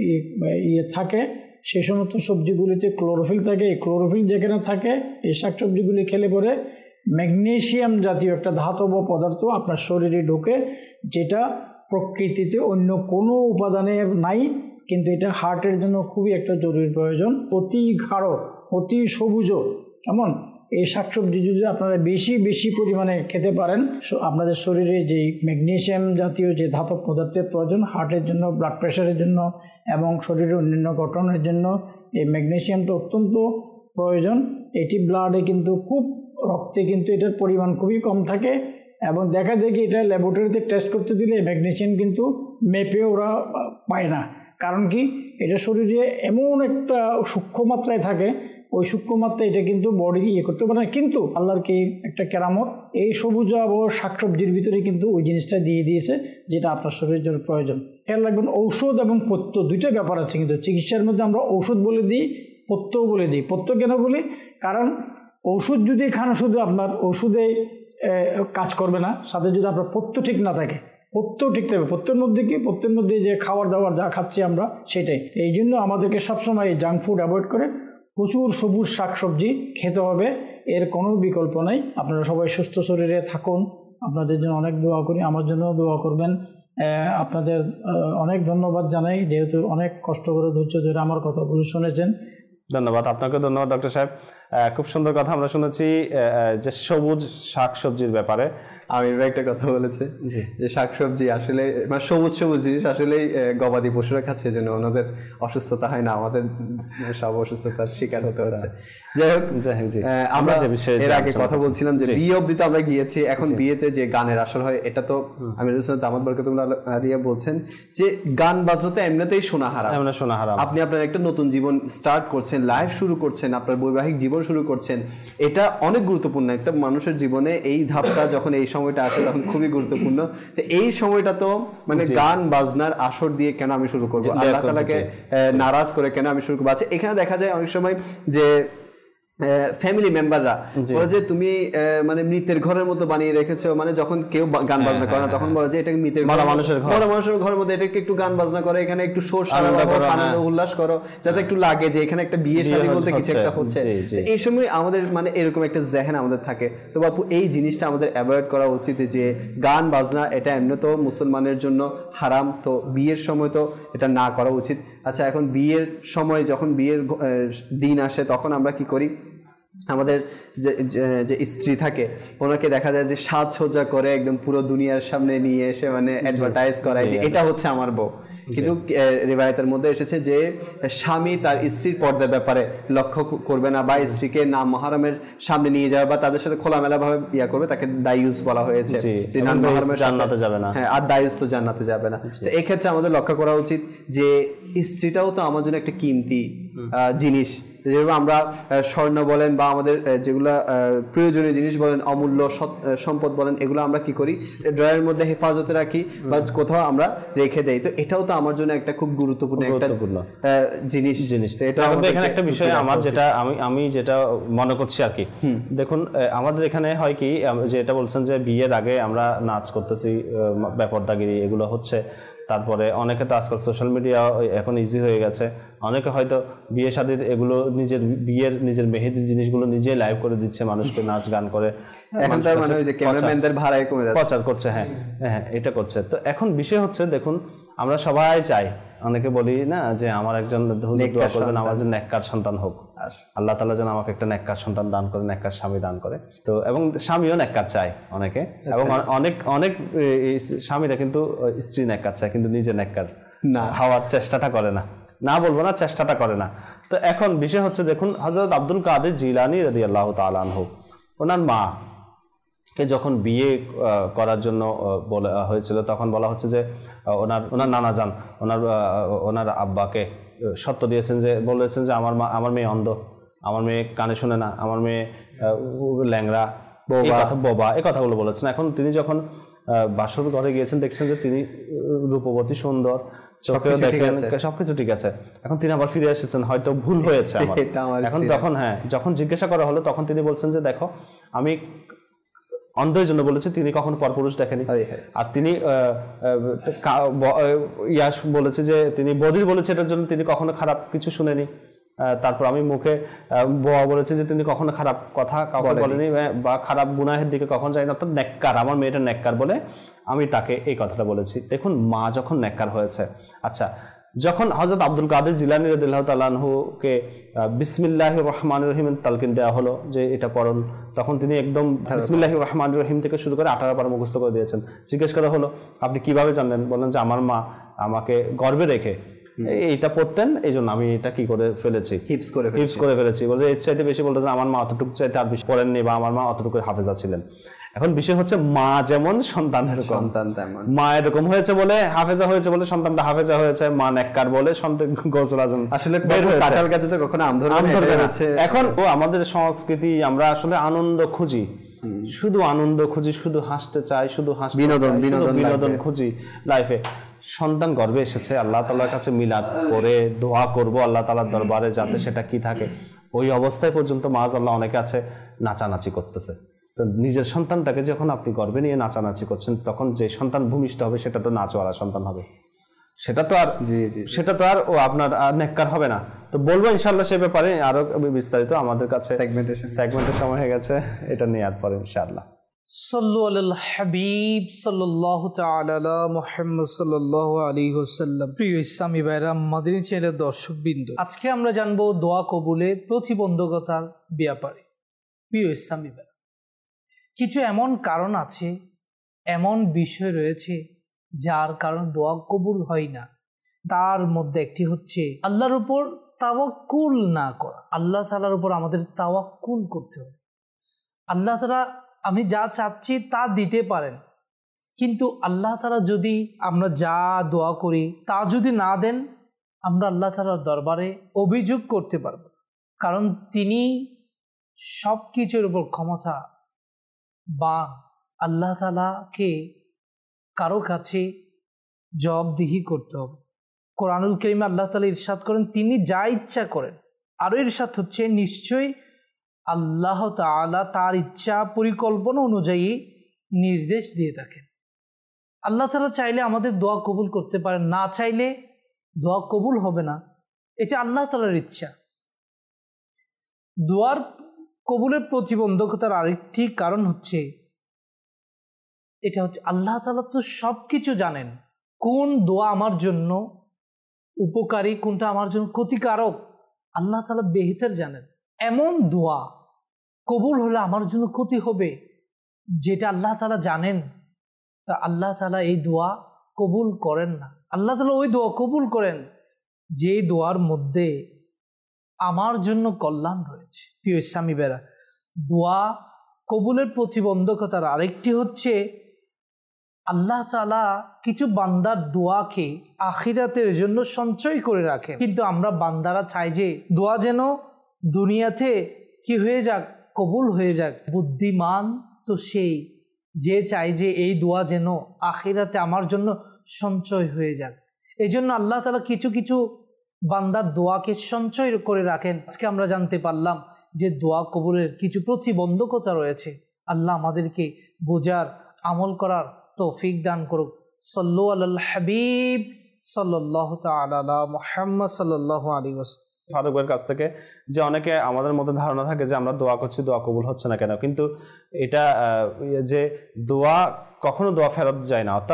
ইয়ে থাকে, সেই সমস্ত সবজিগুলিতে ক্লোরোফিল থাকে। এই ক্লোরোফিল যেখানে থাকে এই শাকসবজিগুলি খেলে পরে ম্যাগনেসিয়াম জাতীয় একটা ধাতব পদার্থ আপনার শরীরে ঢোকে, যেটা প্রকৃতিতে অন্য কোনো উপাদানে নাই, কিন্তু এটা হার্টের জন্য খুবই একটা জরুরি প্রয়োজন। অতি গাঢ়, অতি সবুজ, কেমন এই শাকসবজি যদি আপনারা বেশি বেশি পরিমাণে খেতে পারেন, আপনাদের শরীরে যেই ম্যাগনেসিয়াম জাতীয় যে ধাতব পদার্থের প্রয়োজন হার্টের জন্য, ব্লাড প্রেশারের জন্য এবং শরীরের অন্যান্য গঠনের জন্য এই ম্যাগনেসিয়ামটা অত্যন্ত প্রয়োজন। এটি ব্লাডে কিন্তু খুব, রক্তে কিন্তু এটার পরিমাণ খুবই কম থাকে এবং দেখা যায় কি এটা ল্যাবরেটরিতে টেস্ট করতে দিলে ম্যাগনেসিয়াম কিন্তু মেপে ওরা পায় না। কারণ কি? এটা শরীরে এমন একটা সূক্ষ্ম মাত্রায় থাকে, ওই সূক্ষ্ম মাত্রায় এটা কিন্তু বডি ইয়ে করতে পারে না। কিন্তু আল্লাহর কি একটা কেরামত, এই সবুজ ও শাকসবজির ভিতরে কিন্তু ওই জিনিসটা দিয়ে দিয়েছে যেটা আপনার শরীরের জন্য প্রয়োজন। খেয়াল রাখবেন, ঔষধ এবং পথ্য দুইটা ব্যাপার আছে, কিন্তু চিকিৎসার মধ্যে আমরা ঔষধ বলে দিই, পথ্যও বলে দিই। পথ্য কেন বলি? কারণ ওষুধ যদি খান শুধু আপনার ওষুধে কাজ করবে না, সাথে যদি আপনার পথ্য ঠিক না থাকে, পথ্য ঠিক থাকবে। পথ্যের মধ্যে কি? পথ্যের মধ্যে যে খাবার দাবার যা খাচ্ছি আমরা সেটাই। এই জন্য আমাদেরকে সবসময় এই জাঙ্ক ফুড অ্যাভয়েড করে প্রচুর সবুজ শাকসবজি খেতে হবে, এর কোনো বিকল্প নাই। আপনারা সবাই সুস্থ শরীরে থাকুন, আপনাদের জন্য অনেক দোয়া করি, আমার জন্য দোয়া করবেন। আপনাদের অনেক ধন্যবাদ জানাই, যেহেতু অনেক কষ্ট করে ধৈর্য ধরে আমার কথাগুলো শুনেছেন। ধন্যবাদ আপনাকে। ধন্যবাদ ডক্টর সাহেব, খুব সুন্দর কথা আমরা শুনেছি যে সবুজ শাকসবজির ব্যাপারে। আমি একটা কথা বলেছে যে শাকসবজি আসলে মানে সবুজ সবুজ জিনিস আসলেই গবাদি পশুরা খাচ্ছে, জন্য ওনাদের অসুস্থতা হয় না, আমাদের সব অসুস্থতার শিকার হতে হচ্ছে। যাই হোক, আমরা এর আগে কথা বলছিলাম যে বিয়ে অবধি তো আমরা গিয়েছি, এখন বিয়েতে যে গানের আসর হয় এটা তো আমি দামাত বরকতুল্লাহ আলিয়া বলছেন যে গান বাজনা তো এমনিতেই শোনা হারাম, শোনা হারাম। আপনি আপনার একটা নতুন জীবন স্টার্ট করছেন, লাইফ শুরু করছেন, আপনার বৈবাহিক জীবন শুরু করছেন, এটা অনেক গুরুত্বপূর্ণ একটা মানুষের জীবনে। এই ধাপটা যখন এই সময়টা আসে তখন খুবই গুরুত্বপূর্ণ। তো এই সময়টা তো মানে গান বাজনার আসর দিয়ে কেন আমি শুরু করবো, আল্লাহ তাআলাকে নারাজ করে কেন আমি শুরু করবো? আচ্ছা, এখানে দেখা যায় অনেক সময় যে ফ্যামিলি মেম্বাররা বলে যে তুমি মানে মৃতের ঘরের মতো বানিয়ে রেখেছো, মানে যখন কেউ গান বাজনা করে না তখন বলে যে এটা মৃতের মানুষের ঘর, মানুষের ঘরের মধ্যে এটাকে একটু গান বাজনা করে, এখানে একটু সোর সারা করো, আনন্দ উল্লাস করো, যাতে একটু লাগে যে এখানে একটা বিয়ে শাদী বলতে কিছু একটা হচ্ছে। এই সময় আমাদের মানে এরকম একটা জেহেন আমাদের থাকে। তো বাপু, এই জিনিসটা আমাদের অ্যাভয়েড করা উচিত যে গান বাজনা এটা এমনি তো মুসলমানের জন্য হারাম, তো বিয়ের সময় তো এটা না করা উচিত। আচ্ছা, এখন বিয়ের সময় যখন বিয়ের দিন আসে তখন আমরা কি করি? আমাদের যে যে স্ত্রী থাকে ওনাকে দেখা যায় যে সাজসজ্জা করে একদম পুরো দুনিয়ার সামনে নিয়ে এসে মানে অ্যাডভার্টাইজ করায় যে এটা হচ্ছে আমার বউ। কিন্তু রিওয়ায়াতের মধ্যে এসেছে যে স্বামী তার স্ত্রীর পর্দার ব্যাপারে লক্ষ্য করবে না, বা স্ত্রীকে না মুহররমের সামনে নিয়ে যাবে বা তাদের সাথে খোলামেলা ভাবে ইয়া করবে, তাকে দায়ুস বলা হয়েছে। জান্নাতে যাবে না, হ্যাঁ, আর দায়ুস তো জান্নাতে যাবে না। তো এই ক্ষেত্রে আমাদের লক্ষ্য করা উচিত যে স্ত্রীটাও তো আমার জন্য একটা কিমতি জিনিস। যেভাবে আমরা স্বর্ণ বলেন বা আমাদের যেগুলা প্রয়োজনীয় জিনিস বলেন, অমূল্য সম্পদ বলেন, এগুলো আমরা কি করি? ড্রয়ারের মধ্যে হেফাজতে রাখি বা কোথাও আমরা রেখে দেই। তো এটাও তো আমার জন্য একটা খুব গুরুত্বপূর্ণ একটা জিনিস জিনিস তো এটা এখানে একটা বিষয় আমার যেটা আমি আমি যেটা মনে করছি আর কি, দেখুন আমাদের এখানে হয় কি, যেটা বলছেন যে বিয়ের আগে আমরা নাচ করতেছি, বেপরদাগিরি এগুলো হচ্ছে। তারপরে অনেকে তো আজকাল সোশ্যাল মিডিয়া এখন ইজি হয়ে গেছে, অনেকে হয়তো বিয়ে শাদীর এগুলো নিজের বিয়ের নিজের মেহেদির জিনিসগুলো নিজে লাইভ করে দিচ্ছে, মানুষকে নাচ গান করে প্রচার করছে। হ্যাঁ হ্যাঁ এটা করছে। তো এখন বিষয় হচ্ছে দেখুন আমরা সবাই চাই, অনেকে বলি না যে আমার একজন হুজুর দোয়া করেন আমার জন্য নেককার সন্তান হোক, আল্লাহ তাআলা যেন আমাকে একটা নেককার সন্তান দান করে, নেককার স্বামী দান করে। তো এবং স্বামীও নেককার চায় অনেকে, এবং অনেক অনেক স্বামীরা কিন্তু স্ত্রী নেককার চায় কিন্তু নিজে নেককার না হওয়ার চেষ্টাটা করে না, না বলবো না চেষ্টাটা করে না। তো এখন বিষয় হচ্ছে দেখুন হযরত আব্দুল কাদের জিলানী রাদিয়াল্লাহু তাআলা আনহু, ওনার মা কে যখন বিয়ে করার জন্য বলা হয়েছিল তখন বলা হচ্ছে যে ওনার ওনার নানা যান ওনার ওনার আব্বাকে সত্য দিয়েছেন, যে বলেছেন যে আমার মা আমার মেয়ে অন্ধ, আমার মেয়ে কানে শুনে না, আমার মেয়ে ল্যাংড়া, বোবা, এই কথাগুলো বলেছেন। এখন তিনি যখন বাসর ঘরে গিয়েছেন দেখছেন যে তিনি রূপবতী, সুন্দর, চোখেও দেখেন, সবকিছু ঠিক আছে। এখন তিনি আবার ফিরে এসেছেন, হয়তো ভুল হয়েছে আমার। এখন তখন হ্যাঁ যখন জিজ্ঞাসা করা হলো তখন তিনি বলছেন যে দেখো আমি অন্ধের জন্য বলেছে, তিনি কখনো পরপুরুষ দেখেনি। আর তিনি ইয়া বলেছে যে তিনি বধির বলেছে এটার জন্য তিনি কখনো খারাপ কিছু শুনেনি। তারপর আমি মুখে বোয়া বলেছে যে তিনি কখনো খারাপ কথা কাউকে বলেনি বা খারাপ গুনাহের দিকে কখনো যায়নি, অর্থাৎ নেককার, আমার মেয়েটা নেককার বলে আমি তাকে এই কথাটা বলেছি। দেখুন মা যখন নেককার হয়েছে, আচ্ছা যখন হযরত আব্দুল কাদের জিলানী রাদিয়াল্লাহু তাআলা আনহুকে বিসমিল্লাহির রহমানির রহিম তালকিন দেওয়া হলো যে এটা পড়ুন, তখন তিনি একদম বিসমিল্লাহির রহমানির রহিম থেকে শুরু করে আঠারো পারা মুখস্থ করে দিয়েছেন। জিজ্ঞেস করা হলো আপনি কিভাবে জানলেন? বললেন যে আমার মা আমাকে গর্ভে রেখে এইটা পড়তেন, এই জন্য আমি এটা কি করে ফেলেছি, হিফজ করে হিফজ করে ফেলেছি। বলতে এর চাইতে বেশি বলতে আমার মা অতটুকু চাইতে আর বেশি পড়েননি বা আমার মা অতটুকু হাফেজা ছিলেন। এখন বিষয় হচ্ছে মা যেমন সন্তানের সন্তান তেমন, মা এরকম হয়েছে বলে হাফেজা হয়েছে বলে সন্তানটা হাফেজা হয়েছে, মা নেককার বলে সন্তান গৌসুল আজম আসলে কাঁঠাল গাছে তো কখনো আম ধরবে না। এখন ও আমাদের সংস্কৃতি, আমরা আসলে আনন্দ খুঁজি, শুধু আনন্দ খুঁজি, শুধু হাসতে চাই, শুধু হাসতে বিনোদন বিনোদন বিনোদন খুঁজি লাইফে। সন্তান গর্ভে এসেছে, আল্লাহ তাআলার কাছে মিলাদ করে দোয়া করব আল্লাহ তাআলার দরবারে যাতে সেটা কি থাকে, ওই অবস্থায় পর্যন্ত মাআযাল্লাহ অনেকে আছে নাচানাচি করতেছে। তো নিজের সন্তানটাকে যখন আপনি গর্ভে নিয়ে নাচানাচি করছেন তখন যে সন্তান ভূমিষ্ঠ হবে সেটা তো নাচওয়ালা সন্তান হবে, সেটা তো আর জি জি সেটা তো আর ও আপনার নেককার হবে না। তো বলবো ইনশাআল্লাহ সে ব্যাপারে আরো বিস্তারিত, আমাদের কাছে সেগমেন্টেশন সেগমেন্টের সময় হয়ে গেছে, এটা নিয়ে আর পরে ইনশাআল্লাহ। সাল্লু আলাল হাবিব সাল্লাল্লাহু তাআলা আলা মুহাম্মদ সাল্লাল্লাহু আলাইহি ওয়াসাল্লাম। প্রিয় ইসলামী ভাইরা, মাদানী চ্যানেলের দর্শকবৃন্দ, আজকে আমরা জানবো দোয়া কবুলের প্রতিবন্ধকতার ব্যাপারে। প্রিয় ইসলামী ভাইরা, কিছু এমন কারণ আছে, এমন বিষয় রয়েছে যার কারণে দোয়া কবুল হয় না। তার মধ্যে একটি হচ্ছে আল্লাহর উপর তাওয়াক্কুল না করা। আল্লাহ তাআলার উপর আমাদের তাওয়াক্কুল করতে হবে। আল্লাহ তাআলা আমি যা চাচ্ছি তা দিতে পারেন, কিন্তু আল্লাহ তাআলা যদি আমরা যা দোয়া করি তা যদি না দেন, আমরা আল্লাহ তাআলার দরবারে অভিযোগ করতে পারবো, কারণ তিনি সব কিছুর উপর ক্ষমতা বা আল্লাহ তাআলাকে কারো কাছে জবাবদিহি করতে হবে। কোরআনুল কারীমে আল্লাহ তাআলা ইরশাদ করেন তিনি যা ইচ্ছা করেন। আরও ইরশাদ হচ্ছে নিশ্চয়ই আল্লাহ তাআলা তার ইচ্ছা পরিকল্পনা অনুযায়ী নির্দেশ দিয়ে থাকেন। আল্লাহ তাআলা চাইলে আমাদের দোয়া কবুল করতে পারেন, না চাইলে দোয়া কবুল হবে না, এটা আল্লাহ তাআলার ইচ্ছা। দোয়ার কবুলের প্রতিবন্ধকতার আরেকটি কারণ হচ্ছে এটা হচ্ছে আল্লাহ তাআলা তো সব কিছু জানেন, কোন দোয়া আমার জন্য উপকারী, কোনটা আমার জন্য ক্ষতিকারক, আল্লাহ তাআলা বেহতর জানেন। এমন দোয়া কবুল হলে আমার জন্য ক্ষতি হবে যেটা আল্লাহ তাআলা জানেন, তা আল্লাহ তাআলা এই দোয়া কবুল করেন না। আল্লাহ তাআলা ওই দোয়া কবুল করেন যে দোয়ার মধ্যে আমার জন্য কল্যাণ রয়েছে। প্রিয় ইসলামী ভাইরা, দোয়া কবুলের প্রতিবন্ধকতার আরেকটি হচ্ছে আল্লাহ তাআলা কিছু বান্দার দোয়াকে আখিরাতের জন্য সঞ্চয় করে রাখেন, কিন্তু আমরা বান্দারা চাই যে দোয়া যেন দুনিয়াতে কি হয়ে যাক, কবুল হয়ে যাক। বুদ্ধিমান তো সেই যে চাই যে এই দোয়া যেন আখিরাতে আমার জন্য সঞ্চয় হয়ে যাক। এই জন্য আল্লাহ তাআলা কিছু কিছু বান্দার দোয়াকে সঞ্চয় করে রাখেন। আজকে আমরা জানতে পারলাম যে দোয়া কবুলের কিছু প্রতিবন্ধকতা রয়েছে। আল্লাহ আমাদেরকে বোঝার, আমল করার তৌফিক দান করুক। সাল্লু আলাল হাবিব সাল্লাল্লাহু তাআলা আলা মুহাম্মদ সাল্লাল্লাহু আলাইহি ওয়াসাল্লাম। ফারুক ভাইয়ের কাছ থেকে যে অনেকে আমাদের মধ্যে ধারণা থাকে যে আমরা দোয়া করছি, দোয়া কবুল হচ্ছে না কেন, কিন্তু এটা যে দোয়া কখনো দোয়া ফেরত যায় না, অর্থাৎ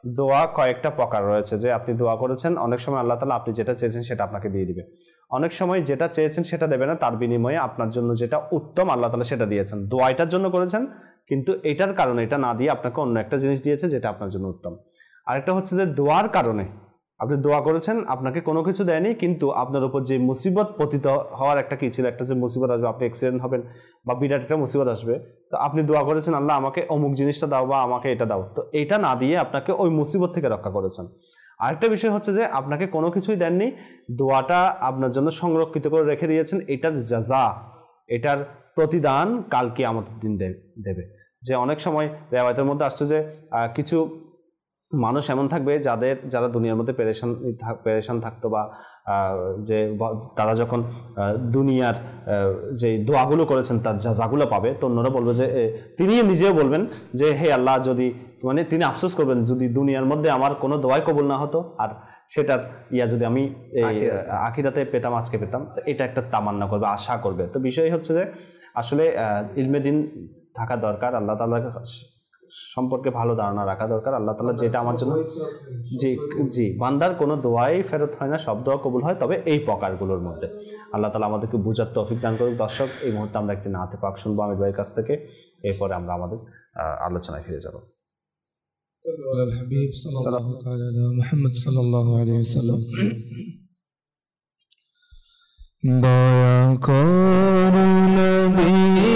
দোয়া কয়েকটা প্রকার রয়েছে, যে আপনি দোয়া করেছেন, অনেক সময় আল্লাহ তাআলা আপনি যেটা চেয়েছেন সেটা আপনাকে দিয়ে দিবে, অনেক সময় যেটা চেয়েছেন সেটা দেবে না, তার বিনিময়ে আপনার জন্য যেটা উত্তম আল্লাহ তাআলা সেটা দিয়েছেন। দোয়া এটার জন্য করেছেন, কিন্তু এটার কারণে এটা না দিয়ে আপনাকে অন্য একটা জিনিস দিয়েছে যেটা আপনার জন্য উত্তম। আরেকটা হচ্ছে যে দোয়ার কারণে আপনি দোয়া করেছেন, আপনাকে কোনো কিছু দেয়নি, কিন্তু আপনার উপর যে মুসিবত পতিত হওয়ার একটা কি ছিল, একটা যে মুসিবত আসবে, আপনি অ্যাক্সিডেন্ট হবেন বা বিরাট একটা মুসিবত আসবে, তো আপনি দোয়া করেছেন আল্লাহ আমাকে অমুক জিনিসটা দাও বা আমাকে এটা দাও, তো এটা না দিয়ে আপনাকে ওই মুসিবত থেকে রক্ষা করেছেন। আরেকটা বিষয় হচ্ছে যে আপনাকে কোনো কিছুই দেননি, দোয়াটা আপনার জন্য সংরক্ষিত করে রেখে দিয়েছেন, এটার জাযা, এটার প্রতিদান কাল কিয়ামতের দিন দেবে। যে অনেক সময় রিওয়ায়াতের মধ্যে আসছে যে কিছু মানুষ এমন থাকবে যাদের যারা দুনিয়ার মধ্যে পেরেশান পেরেশান থাকতো, বা যে তারা যখন দুনিয়ার যে দোয়াগুলো করেছেন তার জাযাগুলো পাবে, তো অন্যরা বলবে যে তিনি নিজেও বলবেন যে হে আল্লাহ, যদি মানে তিনি আফসোস করবেন যদি দুনিয়ার মধ্যে আমার কোনো দোয়াই কবুল না হতো, আর সেটার ইয়া যদি আমি আখিরাতে পেতাম, আজকে পেতাম, তো এটা একটা তামান্না করবে, আশা করবে। তো বিষয় হচ্ছে যে আসলে ইলমে দিন থাকা দরকার, আল্লাহ তাআলা সম্পর্কে ভালো ধারণা রাখা দরকার। আল্লাহ তাআলা যেটা আমার জন্য, জি জি বান্দার কোনো দোয়াই ফেরত হয় না, সব দোয়া কবুল হয়, তবে এই প্রকারগুলোর মধ্যে। আল্লাহ তাআলা আমাদেরকে বুঝার তৌফিক দান করুন। দর্শক, এই মুহূর্তে আমরা একটি নাতে পাক শুনবো আমির ভাইয়ের কাছ থেকে, এরপরে আমরা আমাদের আলোচনায় ফিরে যাব। দয়া করুন নবী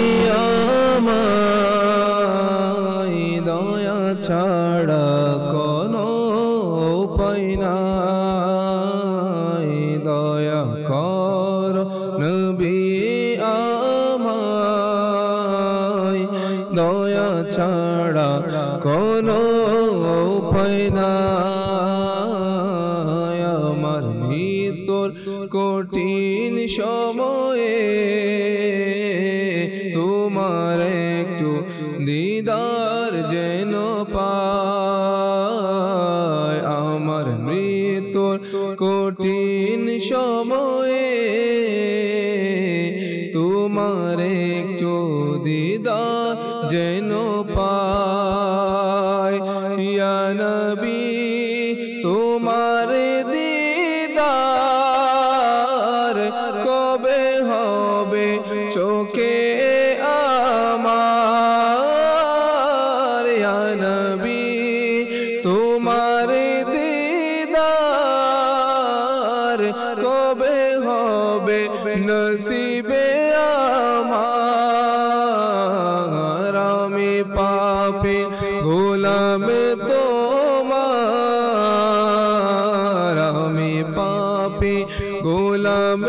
আমায়, দয়া ছাড়া কোনো উপায় নাই, দয়া কর নবী আমায়, দয়া ছাড়া কোনো উপায় নাই, আমার মৃত্যুর কঠিন সময়ে তোমার একটু দিদার যেন পাই, আমার মৃত্যুর কঠিন সময়ে তোমার একটু দিদার যেন পাই। ইয়া নবী তোমার দিদার কবে হবে চোখে আমার, ইয়া নবী তোমার দিদার কবে হবে নসিবে আমার, আমি পাপী গোলাম তোমার, আমি পাপী গোলাম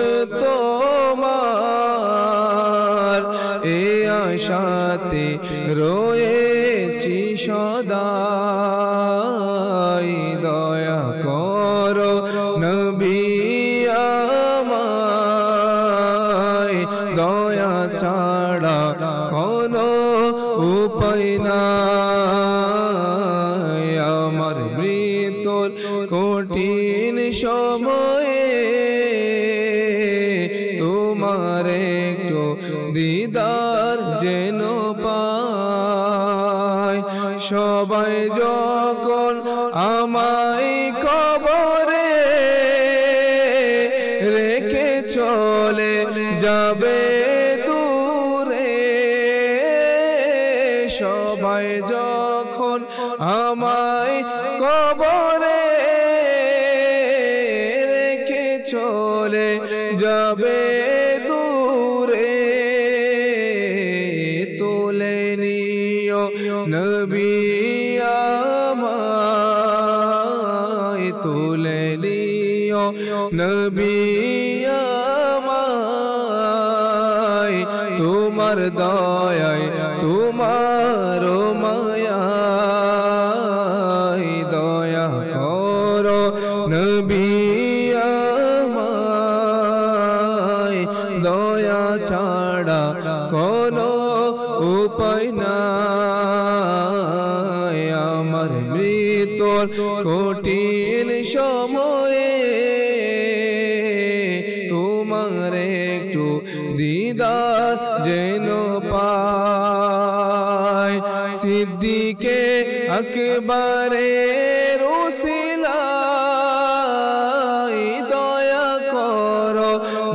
তোমার, এ আশাতে রয়েছি সদাই, দয়া করো নবী আমায়, দয়া ছাড়া কোনো উপায় নাই, আমার মৃত্যুর কঠিন সময়ে তোমার একটু দিদার যেন পাই। সবাই যখন আমায় কবরে রেখে চলে যাবে দূরে, সবাই যখন আমায় কবরে রেখে চলে যাবে দূরে, তুলে নিও নবী আমায়, তুলে নিও নবী আমায়, তোমার দয়ায় তোমার মায়ায়, দয়া করো নবী আমায়, দয়া ছাড়া কোনো উপায় নাই, আমার মৃত্যুর কঠিন সময়ে তোমার একটু দিদার যেন পাই। সিদ্দিকে আকবরের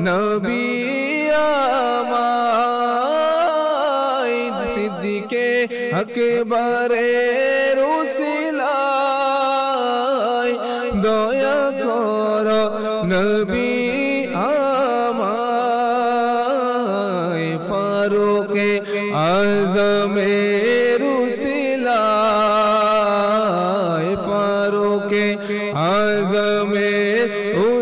নবী আমায় সিদ্দিকে আকবরের উসিলায় দয়া করো নবী আমায় ফারুকে আজমের উসিলায় ফারুকে আজমের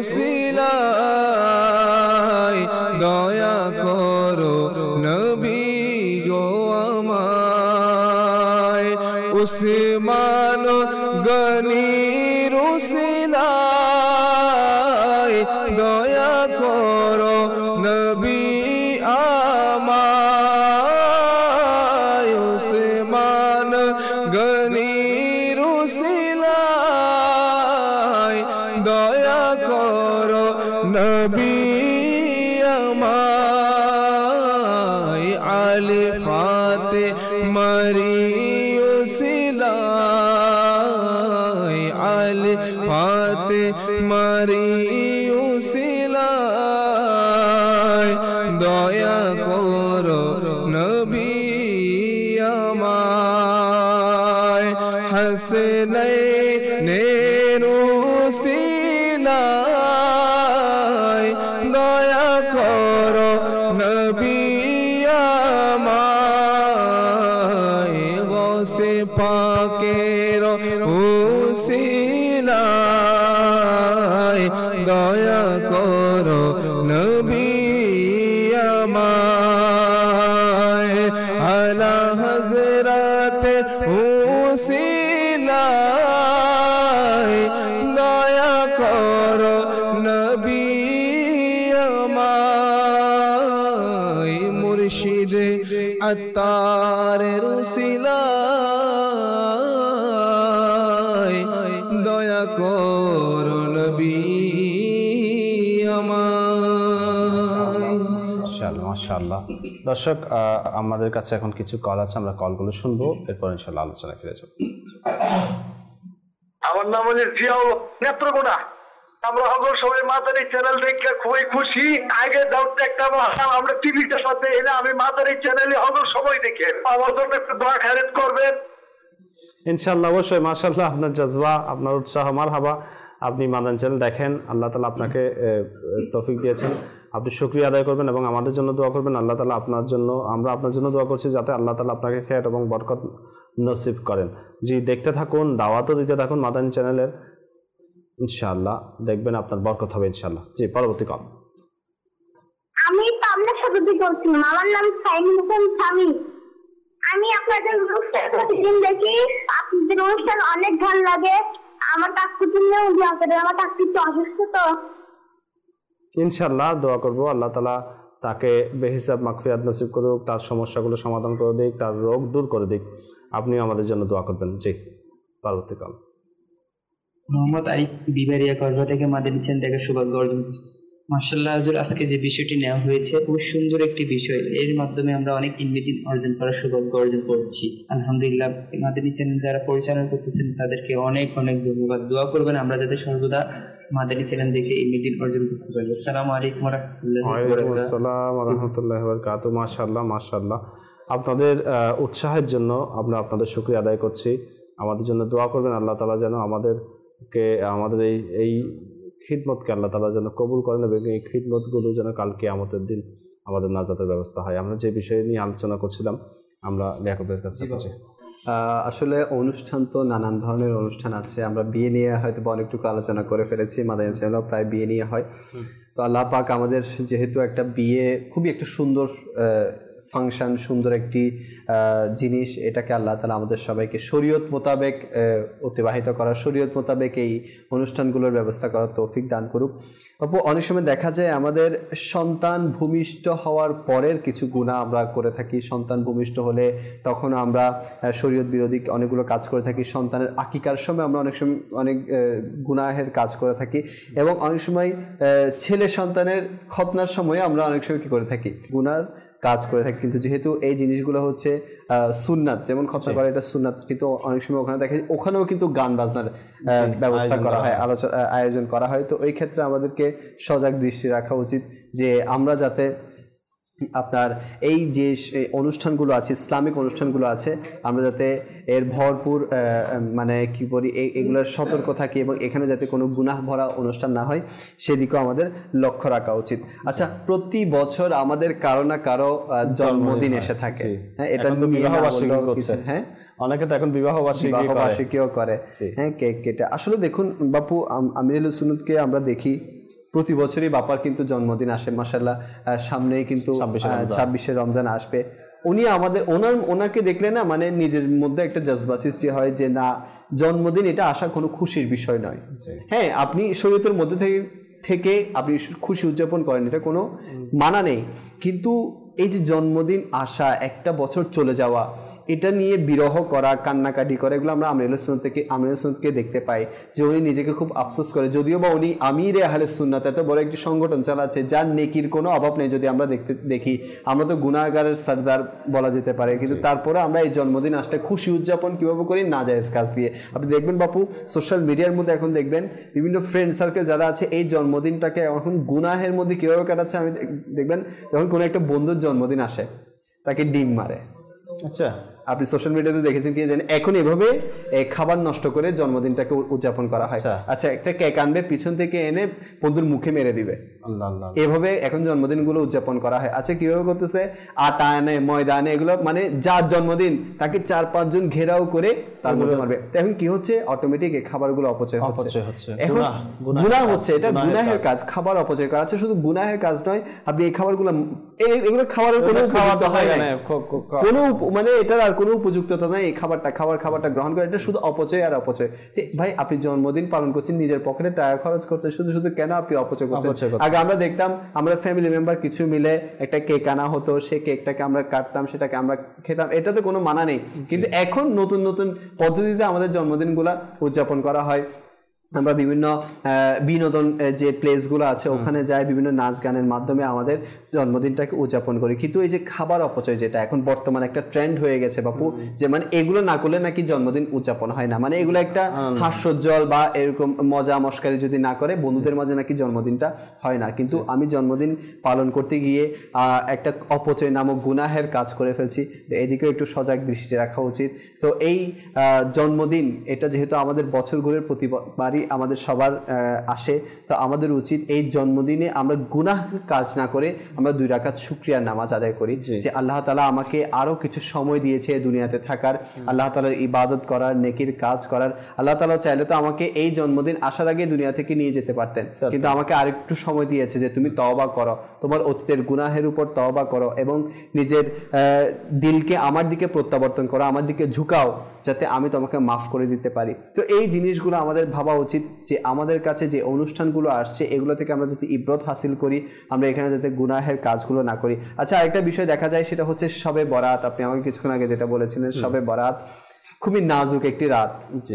উসিলায় দয়া করো নবী গো আমায় উসমান গনির উসিলায় দয়া করো নবী আমায় উসমান গনির উসিলায় দয়া করো নবী আমায় আলী ফাতেমারি উসিলায় আলী ফাতেমারি উসিলায় দয়া করো নবী আমায় হাসনাইনের উসিলায় দয়া করো নবী আমায় গৌসে পাকের উসিলায় দয়া করো নবী আমায় আলা হযরত উসিলায় দয়া করো নবী আমায় মুর্শিদ আত্তারের উসিলায় দয়া করো নবী আমায়। ইনশাআল্লাহ, মাশাআল্লাহ। দর্শক, আমাদের কাছে এখন কিছু কল আছে, আমরা কলগুলো শুনবো, এরপর ইনশাআল্লাহ আলোচনায় ফিরে যাব। আমার নাম হচ্ছে জিয়াউল নেত্রকোনা। আমরা হবো সবাই মাদারি চ্যানেল দেখে খুবই খুশি। আগে দাউদটা একটা আমরা টিভিটার সাথে এনে আমি মাদারি চ্যানেলে হবো সবাই দেখে আমার জন্য একটু দোয়া খায়রাত করবেন ইনশাআল্লাহ। অবশ্যই, মাশাআল্লাহ, আপনার জজবা, আপনার উৎসাহ, মারহাবা। আপনি মাদানী চ্যানেল দেখেন, আল্লাহ তাআলা আপনাকে তৌফিক দিয়েছেন, আপনি শুকরিয়া আদায় করবেন এবং আমাদের জন্য দোয়া করবেন। আল্লাহ তাআলা আপনার জন্য, আমরা আপনার জন্য দোয়া করছি যাতে আল্লাহ তাআলা আপনাকে খেয়ার এবং বরকত নসিব করেন। জি, দেখতে থাকুন, দাওয়াতও দিতে থাকুন মাদানী চ্যানেলের, ইনশাআল্লাহ দেখবেন আপনার বরকত হবে ইনশাআল্লাহ। জি, পরবর্তী কল। আমি পাবনা শহর থেকে বলছিলাম, আমার নাম সাইমুল হোসেন স্বামী। আমি আপনাদের প্রতিদিন দেখি, আপনাদের অনুষ্ঠান অনেক ভালো লাগে। আমার কাকুর জন্য দোয়া করেন, আমার কাকু একটু অসুস্থ তো। ইনশাআল্লাহ দোয়া করবো, আল্লাহ তাআলা তাকে বেহিসাব মাগফিরাত নসিব করুক, তার সমস্যাগুলো সমাধান করে দিক, তার রোগ দূর করে দিক। আপনি আমাদের জন্য দোয়া করবেন। জি, পরবর্তী কল। মোহাম্মদ আরিফ বিবারিয়া করবা থেকে মাদানী চ্যানেল দেখার সৌভাগ্য অর্জন করছি। মাশাআল্লাহ হুজুর, আজকে যে বিষয়টি নেওয়া হয়েছে খুব সুন্দর একটি বিষয়, এর মাধ্যমে আমরা অনেক ইনভিটেশন অর্জন করার সৌভাগ্য অর্জন করছি। আলহামদুলিল্লাহ, মাদানী চ্যানেল যারা পরিচালনা করতেছেন তাদেরকে অনেক অনেক ধন্যবাদ। দোয়া করবেন আমরা যাতে সর্বদা মাদানী চ্যানেল দেখে ইনভিটেশন অর্জন করতে পারি। আসসালামু আলাইকুম ওয়া রাহমাতুল্লাহি ওয়া বারাকাতুহু। ওয়া আলাইকুম আসসালাম ওয়া রাহমাতুল্লাহি ওয়া বারাকাতুহু। মাশাআল্লাহ, মাশাআল্লাহ, আপনাদের উৎসাহের জন্য আমরা আপনাদের শুকরিয়া আদায় করছি। আমাদের জন্য দোয়া করবেন, আল্লাহ তাআলা যেন আমাদেরকে, আমাদের এই এই খিদমতকে আল্লাহ তাআলা যেন কবুল করেন এবং এই খিদমতগুলো যেন কাল কিয়ামতের দিন আমাদের নাজাতের ব্যবস্থা হয়। আমরা যে বিষয় নিয়ে আলোচনা করছিলাম, আমরা লেখকের কাছে কাছে আসলে অনুষ্ঠান তো নানান ধরনের অনুষ্ঠান আছে। আমরা বিয়ে নিয়ে হয়তো অনেকটুকু আলোচনা করে ফেলেছি, মাদানী চ্যানেলও প্রায় বিয়ে নিয়ে হয়। তো আল্লাহ পাক আমাদের যেহেতু একটা বিয়ে খুবই একটা সুন্দর ফাংশন, সুন্দর একটি জিনিস, এটাকে আল্লাহ তাআলা আমাদের সবাইকে শরীয়ত মোতাবেক অতিবাহিত করার, শরীয়ত মোতাবেক এই অনুষ্ঠানগুলোর ব্যবস্থা করার তৌফিক দান করুক। আপু, অনেক সময় দেখা যায় আমাদের সন্তান ভূমিষ্ঠ হওয়ার পরের কিছু গুনাহ আমরা করে থাকি। সন্তান ভূমিষ্ঠ হলে তখন আমরা শরীয়ত বিরোধী অনেকগুলো কাজ করে থাকি। সন্তানের আকিকার সময় আমরা অনেক সময় অনেক গুনাহের কাজ করে থাকি এবং অনেক সময় ছেলে সন্তানের খতনার সময় আমরা অনেক সময় কী করে থাকি, গুনার কাজ করে থাকি, কিন্তু যেহেতু এই জিনিসগুলো হচ্ছে সুন্নাত, যেমন খতনা করা এটা সুন্নাত, কিন্তু অনেক সময় ওখানে দেখা যায় ওখানেও কিন্তু গান বাজনার ব্যবস্থা করা হয়, আলোচনা আয়োজন করা হয়। তো ওই ক্ষেত্রে আমাদেরকে সজাগ দৃষ্টি রাখা উচিত যে আমরা যাতে আপনার এই যে অনুষ্ঠানগুলো আছে, ইসলামিক অনুষ্ঠানগুলো আছে, আমরা যাতে এর ভরপুর মানে কি বলি এগুলোর সতর্ক থাকি এবং এখানে যাতে কোনো গুনাহ ভরা অনুষ্ঠান না হয় সেদিকেও আমাদের লক্ষ্য রাখা উচিত। আচ্ছা, প্রতি বছর আমাদের কারো না কারো জন্মদিন এসে থাকে, হ্যাঁ, এটা তো বিবাহবার্ষিকী করছে, হ্যাঁ, অনেকে তো এখন বিবাহ বার্ষিকীও করে, হ্যাঁ, কেক কেটে। আসলে দেখুন বাপু, আমিরুল সুন্নতকে আমরা দেখি প্রতি বছরই বাপার কিন্তু জন্মদিন আসে, মাশাআল্লাহ, সামনেই কিন্তু ছাব্বিশে রমজান আসবে। উনি আমাদের ওনার ওনাকে দেখলে না মানে নিজের মধ্যে একটা জজবা সৃষ্টি হয় যে না, জন্মদিন এটা আসা কোনো খুশির বিষয় নয়। হ্যাঁ, আপনি শরীয়তের মধ্যে থেকে থেকে আপনি খুশি উদযাপন করেন, এটা কোনো মানা নেই, কিন্তু এই যে জন্মদিন আসা, একটা বছর চলে যাওয়া, এটা নিয়ে বিরহ করা, কান্নাকাটি করা, এগুলো আমরা আমিরুল সুন্নাত থেকে আমিরুল সুন্নাতকে দেখতে পাই যে উনি নিজেকে খুব আফসোস করে, যদিও বা উনি আমিরে আহলে সুন্নাত এত বড় একটি সংগঠন চালাচ্ছে যার নেকির কোনো অভাব নেই। যদি আমরা দেখতে দেখি, আমরা তো গুনাহগারের সরদার বলা যেতে পারে, কিন্তু তারপরে আমরা এই জন্মদিন আসলে খুশি উদযাপন কিভাবে করি, নাজায়েজ কাজ দিয়ে। আপনি দেখবেন বাপু, সোশ্যাল মিডিয়ার মধ্যে এখন দেখবেন বিভিন্ন ফ্রেন্ড সার্কেল যারা আছে এই জন্মদিনটাকে এখন গুনাহের মধ্যে কিভাবে কাটাচ্ছে। আমি দেখবেন যখন কোনো একটা বন্ধুর জন্মদিন আসে তাকে ডিম মারে। আচ্ছা, আপনি সোশ্যাল মিডিয়াতে দেখেছেন কি জানেন, এখন এভাবে খাবার নষ্ট করে জন্মদিনটাকে উদযাপন করা হয়। আচ্ছা, একটা কেক আনবে, পিছন থেকে এনে বন্ধুর মুখে মেরে দিবে, এভাবে এখন জন্মদিনগুলো উদযাপন করা হয়। আচ্ছা, কিভাবে করতেছে, আটা আনে, ময়দা আনে, এগুলো মানে যার জন্মদিন তাকে চার পাঁচজন ঘেরাও করে তার মধ্যে মারবে। তো এখন কি হচ্ছে, অটোমেটিক এই খাবারগুলো অপচয় হচ্ছে, এখন গুনাহ হচ্ছে, এটা গুনাহের কাজ, খাবার অপচয় করা। আচ্ছা, শুধু গুনাহের কাজ নয়, আপনি এই খাবারগুলো এগুলো খাবারের কোনো কোনো মানে এটার আর কোনো উপযুক্ততা নাই, এই খাবারটা খাবার খাবারটা গ্রহণ করে, এটা শুধু অপচয় আর অপচয়। ভাই, আপনি জন্মদিন পালন করছেন, নিজের পকেটে টাকা খরচ করছেন, শুধু শুধু কেন আপনি অপচয় করছেন? আগে আমরা দেখতাম, আমরা ফ্যামিলি মেম্বার কিছু মিলে একটা কেক আনা হতো, সেই কেকটাকে আমরা কাটতাম, সেটাকে আমরা খেতাম, এটাতে কোনো মানা নেই। কিন্তু এখন নতুন নতুন পদ্ধতিতে আমাদের জন্মদিনগুলা উদযাপন করা হয়। আমরা বিভিন্ন বিনোদন যে প্লেসগুলো আছে ওখানে যাই, বিভিন্ন নাচ গানের মাধ্যমে আমাদের জন্মদিনটাকে উদযাপন করি। কিন্তু এই যে খাবার অপচয়, যেটা এখন বর্তমানে একটা ট্রেন্ড হয়ে গেছে বাপু, যে মানে এগুলো না করলে নাকি জন্মদিন উদযাপন হয় না, মানে এগুলো একটা হাস্যোজ্জ্বল বা এরকম মজা মস্কারি যদি না করে বন্ধুদের মাঝে নাকি জন্মদিনটা হয় না। কিন্তু আমি জন্মদিন পালন করতে গিয়ে একটা অপচয় নামক গুনাহের কাজ করে ফেলছি, তো এদিকেও একটু সজাগ দৃষ্টি রাখা উচিত। তো এই জন্মদিন এটা যেহেতু আমাদের বছর ঘুরের প্রতিবারই আমাদের সবার আসে, তো আমাদের উচিত এই জন্মদিনে আমরা গুনাহ কাজ না করে আমরা দুই রাকাত শুকরিয়ার নামাজ আদায় করি, যে আল্লাহ তাআলা আমাকে আরো কিছু সময় দিয়েছে দুনিয়াতে থাকার, আল্লাহ তাআলার ইবাদত করার, নেকির কাজ করার। আল্লাহ তাআলা চাইলে তো আমাকে এই জন্মদিন আসার আগে দুনিয়া থেকে নিয়ে যেতে পারতেন, কিন্তু আমাকে আরেকটু সময় দিয়েছে যে তুমি তওবা করো, তোমার অতীতের গুনাহের উপর তওবা করো এবং নিজের দিলকে আমার দিকে প্রত্যাবর্তন করো, আমার দিকে ঝুঁকাও, যাতে আমি তোমাকে মাফ করে দিতে পারি। তো এই জিনিসগুলো আমাদের ভাবা উচিত যে আমাদের কাছে যে অনুষ্ঠানগুলো আসছে এগুলো থেকে আমরা যাতে ইবরত হাসিল করি, আমরা এখানে যাতে গুনাহের কাজগুলো না করি। আচ্ছা, আরেকটা বিষয় দেখা যায়, সেটা হচ্ছে শবে বরাত। আপনি আমাকে কিছুক্ষণ আগে যেটা বলেছিলেন, শবে বরাত খুবই নাজুক একটি রাত,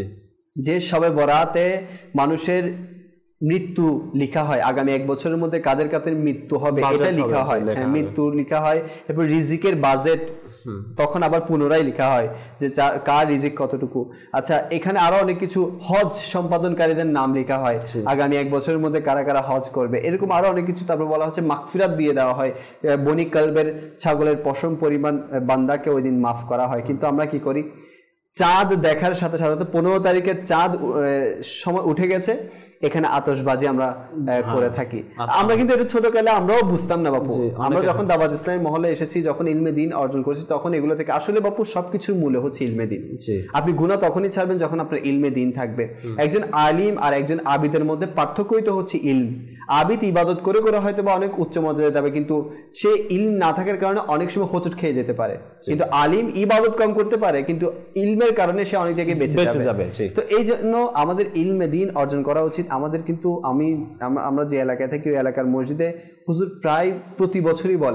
যে শবে বরাতে মানুষের মৃত্যু লিখা হয়, আগামী এক বছরের মধ্যে কাদের কাদের মৃত্যু হবে এটা লিখা হয়, মৃত্যু লিখা হয়, এরপর রিজিকের বাজেট তখন আবার পুনরায় লেখা হয় যে কার রিজিক কতটুকু। আচ্ছা, এখানে আরো অনেক কিছু, হজ সম্পাদনকারীদের নাম লেখা হয়, আগামী এক বছরের মধ্যে কারা কারা হজ করবে, এরকম আরো অনেক কিছু। তারপর বলা হচ্ছে মাগফিরাত দিয়ে দেওয়া হয়, বনি কালবের ছাগলের পশম পরিমাণ বান্দাকে ওই দিন মাফ করা হয়। কিন্তু আমরা কি করি, চাঁদ দেখার সাথে সাথে পনেরো তারিখে চাঁদ সময় উঠে গেছে, এখানে আতশবাজি আমরা করে থাকি। আমরা কিন্তু এটা ছোটকালে আমরাও বুঝতাম না বাপু, আমরা যখন দাওয়াত ইসলামী মহলে এসেছি, যখন ইলমে দিন অর্জন করেছি, তখন এগুলো থেকে আসলে বাপু সবকিছুর মূলে হচ্ছে ইলমে দিন। আপনি গুনাহ তখনই ছাড়বেন যখন আপনার ইলমে দিন থাকবে। একজন আলিম আর একজন আবিদের মধ্যে পার্থক্যই তো হচ্ছে ইলম। আবিদ ইবাদত করে করে হয়তো বা অনেক উচ্চ মর্যাদায় যাবে, কিন্তু সে ইলম না থাকার কারণে অনেক সময় হোঁচট খেয়ে যেতে পারে। কিন্তু আলিম ইবাদত কম করতে পারে, কিন্তু ইলমের কারণে সে অনেক জায়গায় বেঁচে যাবে। তো এই জন্য আমাদের ইলমে দিন অর্জন করা উচিত আমাদের। কিন্তু আমি আমরা যে এলাকায় থাকি ওই এলাকার মসজিদে হুজুর প্রায় প্রতি বছরই বলে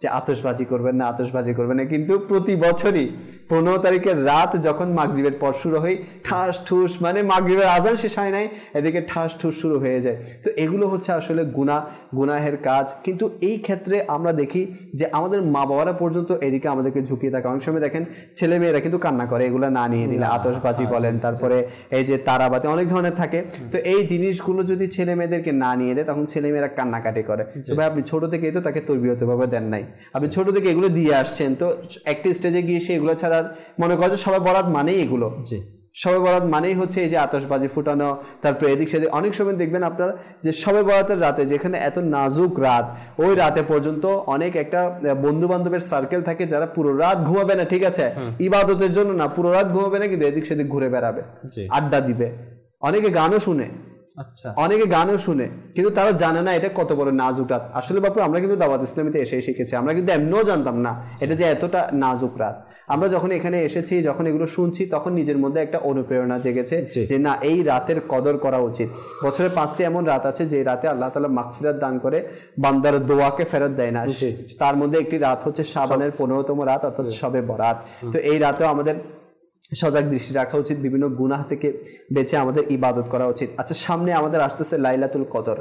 যে আতশবাজি করবেন না, আতশবাজি করবেন না, কিন্তু প্রতি বছরই পনেরো তারিখের রাত যখন মাগরিবের পর শুরু হয়, ঠাস ঠুস, মানে মাগরিবের আজান শেষ হয় নাই, এদিকে ঠাস ঠুস শুরু হয়ে যায়। তো এগুলো হচ্ছে আসলে গুনাহ, গুনাহের কাজ। কিন্তু এই ক্ষেত্রে আমরা দেখি যে আমাদের মা বাবারা পর্যন্ত এদিকে আমাদেরকে ঝুঁকিয়ে থাকে। অনেক সময় দেখেন ছেলে মেয়েরা কিন্তু কান্না করে এগুলো না নিয়ে দিলে, আতশবাজি বলেন, তারপরে এই যে তারাবাতি, অনেক ধরনের থাকে। তো এই জিনিসগুলো যদি ছেলে মেয়েদেরকে না নিয়ে দেয় তখন ছেলে মেয়েরা কান্নাকাটি করে। ভাই আপনি ছোট থেকে তো তাকে তরবিয়ত ভাবে দেন নাই, আপনি ছোট থেকে এগুলো দিয়ে আসছেন, তো একটা স্টেজে গিয়ে সে এগুলো ছাড়া মনে করে যে সবাই বরাত মানেই এগুলো, সবে বরাত মানেই হচ্ছে এই যে আতশবাজি ফুটানো, তারপরে এদিক সেদিক। অনেক সময় দেখবেন আপনারা যে সবে বরাতের রাতে, যেখানে এত নাজুক রাত, ওই রাতে পর্যন্ত অনেক একটা বন্ধু বান্ধবের সার্কেল থাকে যারা পুরো রাত ঘুমাবে না, ঠিক আছে, ইবাদতের জন্য না, পুরো রাত ঘুমাবে না, কিন্তু এদিক সেদিক ঘুরে বেড়াবে, আড্ডা দিবে, অনেকে গানও শুনে, আচ্ছা অনেকে গানও শুনে, কিন্তু তারা জানে না এটা কত বড় নাজুক রাত। আসলে বাপু আমরা কিন্তু দাওয়াত ইসলামীতে এসে শিখেছি, আমরা কিন্তু এমনিও জানতাম না এটা যে এতটা নাজুক রাত। আমরা যখন এখানে এসেছি, যখন এগুলো শুনছি, তখন নিজের মধ্যে একটা অনুপ্রেরণা জেগেছে যে না, এই রাতের কদর করা উচিত। বছরে পাঁচটি এমন রাত আছে যে রাতে আল্লাহ তাআলা মাগফিরাত দান করে, বান্দার দোয়াকে ফেরত দেয় না। তার মধ্যে একটি রাত হচ্ছে শাবানের পনেরোতম রাত, অর্থাৎ শবে বরাত। তো এই রাতেও আমাদের সজাগ দৃষ্টি রাখা উচিত, বিভিন্ন গুনাহ থেকে বেঁচে আমাদের ইবাদত করা উচিত। আচ্ছা, সামনে আমাদের আসতেছে লাইলাতুল কদর।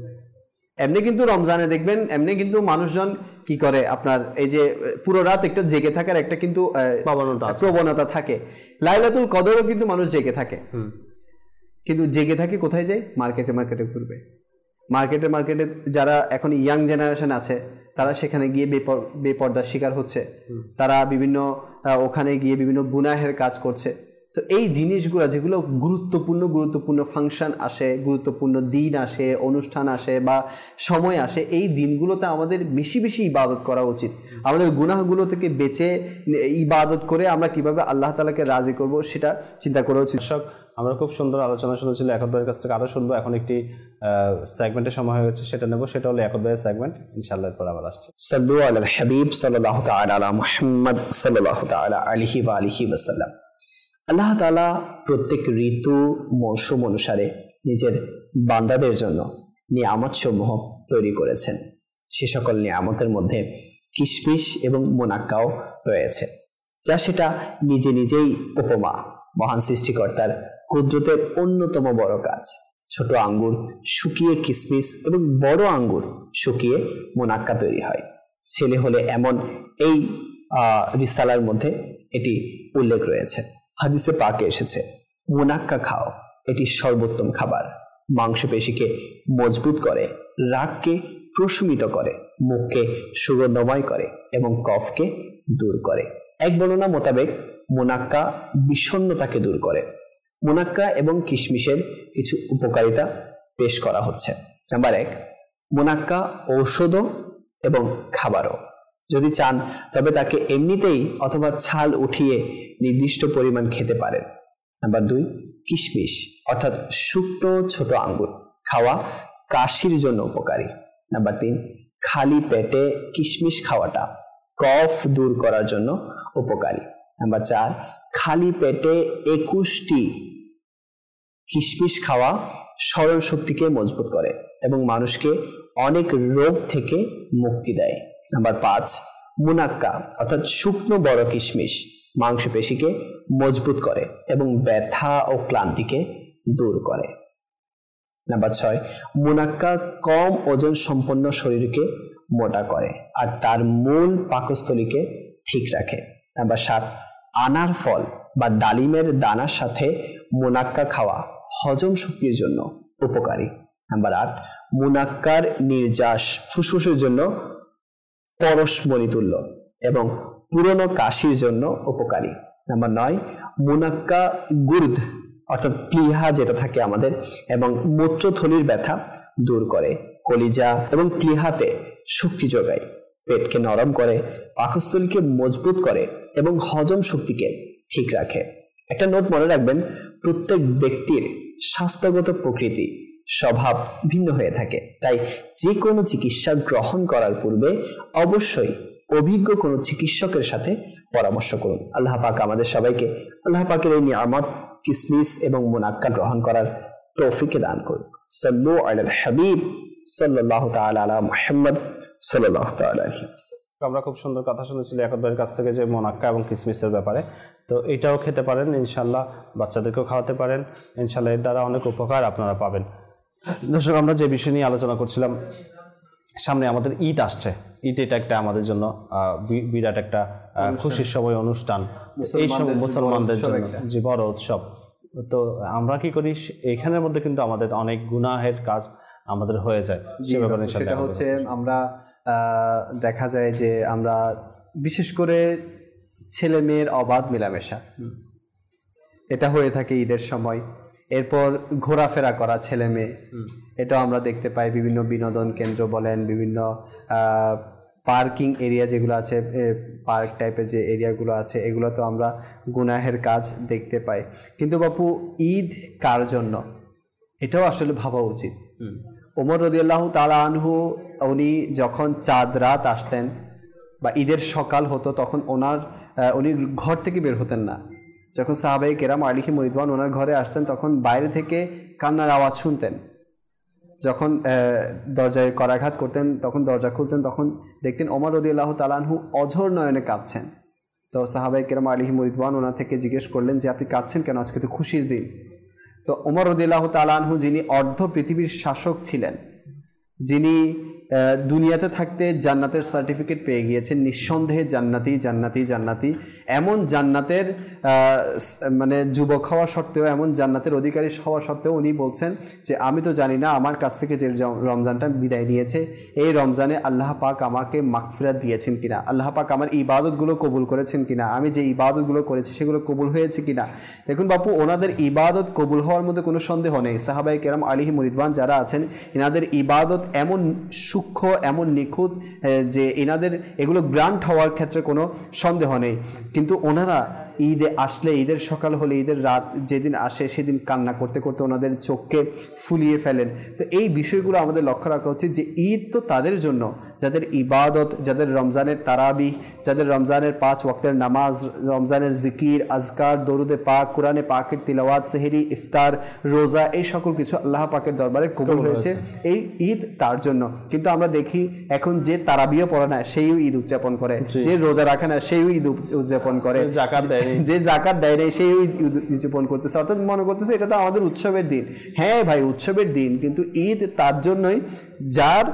এমনি কিন্তু রমজানে দেখবেন এমনি কিন্তু মানুষজন কি করে, আপনার এই যে পুরো রাত একটা জেগে থাকার একটা কিন্তু প্রবণতা থাকে। লাইলাতুল কদরও কিন্তু মানুষ জেগে থাকে, কিন্তু জেগে থাকে কোথায় যায়? মার্কেটে মার্কেটে ঘুরবে, মার্কেটে মার্কেটে যারা এখন ইয়াং জেনারেশন আছে তারা সেখানে গিয়ে বেপর বেপর্দার শিকার হচ্ছে, তারা বিভিন্ন ওখানে গিয়ে বিভিন্ন গুনাহের কাজ করছে। তো এই জিনিসগুলো যেগুলো গুরুত্বপূর্ণ গুরুত্বপূর্ণ ফাংশন আসে, গুরুত্বপূর্ণ দিন আসে, অনুষ্ঠান আসে বা সময় আসে, এই দিনগুলোতে আমাদের বেশি বেশি ইবাদত করা উচিত। আমাদের গুনাহগুলো থেকে বেঁচে ইবাদত করে আমরা কিভাবে আল্লাহ তাআলাকে রাজি করব সেটা চিন্তা করা উচিত। আমরা খুব সুন্দর আলোচনা শুনেছিল, একক ভাইয়ের কাছ থেকে আরও শুনবো। এখন একটি সেগমেন্টের সময় হয়ে গেছে, সেটা নেব, সেটা হলো একক ভাইয়ের সেগমেন্ট। ইনশাআল্লাহ এরপর আবার আসছে। সাল্লু আলাল হাবিব সাল্লাল্লাহু তাআলা আলা মুহাম্মদ সাল্লাল্লাহু তাআলা আলাইহি ওয়া আলিহি ওয়াসাল্লাম। আল্লাহ তাআলা প্রত্যেক ঋতু মৌসুম অনুসারে নিজের বান্দাদের জন্য নিয়ামত সমূহ তৈরি করেছেন। সে সকল নিয়ামতের মধ্যে কিশমিশ এবং মুনাক্কাও রয়েছে, যা সেটা নিজে নিজেই উপমা মহান সৃষ্টিকর্তার কুদরতের অন্যতম বড় কাজ। ছোট আঙ্গুর শুকিয়ে কিশমিশ এবং বড় আঙ্গুর শুকিয়ে মুনাক্কা তৈরি হয়। ছেলে হলে এমন এই রিসালার মধ্যে এটি উল্লেখ রয়েছে। হাদিসে পাকে এসেছে, মুনাক্কা খাও, এটি সর্বোত্তম খাবার, মাংসপেশিকে মজবুত করে, রাগকে প্রশমিত করে, মুখকে সুগন্ধময় করে এবং কফকে দূর করে। এক বর্ণনা মোতাবেক মুনাক্কা বিষণ্ণতাকে দূর করে। মুনাক্কা এবং কিশমিশের কিছু উপকারিতা পেশ করা হচ্ছে। নাম্বার এক, মুনাক্কা ঔষধও এবং খাবারও। যদি চান তবে তাকে এমনিতেই অথবা ছাল উঠিয়ে নির্দিষ্ট পরিমাণ খেতে পারেন। নাম্বার দুই, কিশমিশ অর্থাৎ শুকনো ছোট আঙ্গুর খাওয়া কাশির জন্য উপকারী। নাম্বার তিন, খালি পেটে কিশমিশ খাওয়াটা কফ দূর করার জন্য উপকারী। নাম্বার চার, খালি পেটে একুশটি কিশমিশ খাওয়া স্মরণ শক্তিকে মজবুত করে এবং মানুষকে অনেক রোগ থেকে মুক্তি দেয়। নাম্বার পাঁচ, মুনাক্কা অর্থাৎ শুকনো বড় কিশমিশ মাংসপেশিকে মজবুত করে এবং ব্যথা ও ক্লান্তিকে দূর করে। নাম্বার ছয়, মুনাক্কা কম ওজন সম্পন্ন শরীরকে মোটা করে আর তার মূল পাকস্থলীকে ঠিক রাখে। নাম্বার সাত, আনার ফল বা ডালিমের দানার সাথে মুনাক্কা খাওয়া হজম শক্তির জন্য উপকারী। নাম্বার আট, মুনাক্কার নির্যাস ফুসফুসের জন্য পরশমণি তুল্য এবং পুরনো কাশির জন্য উপকারী। নাম্বার নয়, মুনাক্কা গুর্দ অর্থাৎ প্লীহা যেটা থাকে আমাদের এবং মূত্রথলির ব্যথা দূর করে, কলিজা এবং প্লীহাতে শক্তি যোগায়, পেটকে নরম করে, পাকস্থলীকে মজবুত করে এবং হজম শক্তিকে ঠিক রাখে। একটা নোট মনে রাখবেন, প্রত্যেক ব্যক্তির স্বাস্থ্যগত প্রকৃতি স্বভাব ভিন্ন হয়ে থাকে, তাই যে কোনো চিকিৎসা গ্রহণ করার পূর্বে অবশ্যই অভিজ্ঞ কোনো চিকিৎসকের সাথে পরামর্শ করুন। আল্লাহ পাক আমাদের সবাইকে আল্লাহ পাকের এই নিয়ামত কিশমিশ এবং মুনাক্কা গ্রহণ করার তৌফিক দান করুন। সাল্লু আলাল হাবিব সাল্লাল্লাহু তাআলা আলা মুহাম্মদ সাল্লাল্লাহু তাআলা আলাইহি ওয়াসাল্লাম। আমরা খুব সুন্দর কথা শুনেছি লিয়াকত ভাইয়ের কাছ থেকে যে মোনাক্কা এবং কিসমিসের ব্যাপারে, তো এটাও খেতে পারেন ইনশাল্লাহ, বাচ্চাদেরকেও খাওয়াতে পারেন ইনশাল্লাহ, এর দ্বারা অনেক উপকার আপনারা পাবেন। দর্শক, আমরা যে বিষয় নিয়ে আলোচনা করছিলাম, সামনে আমাদের ঈদ আসছে। ঈদ এটা একটা আমাদের জন্য বিরাট একটা খুশির সময়, অনুষ্ঠান, এই সময় মুসলমানদের জন্য যে বড় উৎসব। তো আমরা কি করি, এখানের মধ্যে কিন্তু আমাদের অনেক গুনাহের কাজ আমাদের হয়ে যায়। সেটা হচ্ছে আমরা দেখা যায় যে আমরা বিশেষ করে ছেলে মেয়ের অবাধ মেলামেশা, এটা হয়ে থাকে ঈদের সময়। এরপর ঘোরাফেরা করা ছেলে মেয়ে, এটাও আমরা দেখতে পাই বিভিন্ন বিনোদন কেন্দ্র বলেন, বিভিন্ন পার্কিং এরিয়া যেগুলো আছে, পার্ক টাইপের যে এরিয়াগুলো আছে, এগুলো তো আমরা গুনাহের কাজ দেখতে পাই। কিন্তু বাপু, ঈদ কার জন্য, এটাও আসলে ভাবা উচিত। ওমর রাদিয়াল্লাহু তাআলা আনহু, উনি যখন চাঁদ রাত আসতেন বা ঈদের সকাল হতো, তখন ওনার উনি ঘর থেকে বের হতেন না। যখন সাহাবায়ে কেরাম আলাইহিম রিদওয়ান ওনার ঘরে আসতেন, তখন বাইরে থেকে কান্নার আওয়াজ শুনতেন। যখন দরজায় করাঘাত করতেন, তখন দরজা খুলতেন, তখন দেখতেন ওমর রাদিয়াল্লাহু তাআলা আনহু অঝোর নয়নে কাঁদছেন। তো সাহাবায়ে কেরাম আলাইহিম রিদওয়ান ওনার থেকে জিজ্ঞেস করলেন যে আপনি কাঁদছেন কেন, আজকে তো খুশির দিন। তো ওমর রাদিয়াল্লাহু তাআলা আনহু, যিনি অর্ধ পৃথিবীর শাসক ছিলেন, যিনি দুনিয়াতে থাকতে জান্নাতের সার্টিফিকেট পেয়ে গিয়েছেন, নিঃসন্দেহে জান্নাতি জান্নাতি জান্নাতি, এমন জান্নাতের মানে যুবক হওয়া সত্ত্বেও, এমন জান্নাতের অধিকারী হওয়া সত্ত্বেও উনি বলছেন যে আমি তো জানি না আমার কাছ থেকে যে রমজানটা বিদায় নিয়েছে, এই রমজানে আল্লাহ পাক আমাকে মাগফিরাত দিয়েছেন কিনা, আল্লাহ পাক আমার ইবাদতগুলো কবুল করেছেন কিনা, আমি যে ইবাদতগুলো করেছি সেগুলো কবুল হয়েছে কিনা। দেখুন বাপু, ওনাদের ইবাদত কবুল হওয়ার মধ্যে কোনো সন্দেহ নেই। সাহাবায়ে কেরাম আলাইহিম রিদওয়ান যারা আছেন, এনাদের ইবাদত এমন সূক্ষ্ম, এমন নিখুঁত যে এনাদের এগুলো গ্রান্ট হওয়ার ক্ষেত্রে কোনো সন্দেহ নেই। কিন্তু ওনারা ঈদে আসলে, ঈদের সকাল হলে, ঈদের রাত যেদিন আসে সেদিন কান্না করতে করতে ওনাদের চোখকে ফুলিয়ে ফেলেন। তো এই বিষয়গুলো আমাদের লক্ষ্য রাখা উচিত যে ঈদ তো তাদের জন্য যাদের ইবাদত, যাদের রমজানের তারাবিহ, যাদের রমজানের পাঁচ ওয়াক্তের নামাজ, রমজানের জিকির, আজকার, দরুদে পাক, কোরআনে পাকের তিলাওয়াত, সেহরি, ইফতার, রোজা, এই সকল কিছু আল্লাহ পাকের দরবারে কবুল হয়েছে, এই ঈদ তার জন্য। কিন্তু আমরা দেখি এখন যে তারাবিও পড়ে না সেইও ঈদ উদযাপন করে, যে রোজা রাখে না সেইও ঈদ উদযাপন করে, জাকাত দেয় যে জাকাত দেয় না সেই উদযাপন করতেছে, অর্থাৎ মনে করতেছে এটা তো আমাদের উৎসবের দিন। হ্যাঁ ভাই, উৎসবের দিন, কিন্তু ঈদ তার জন্যই যার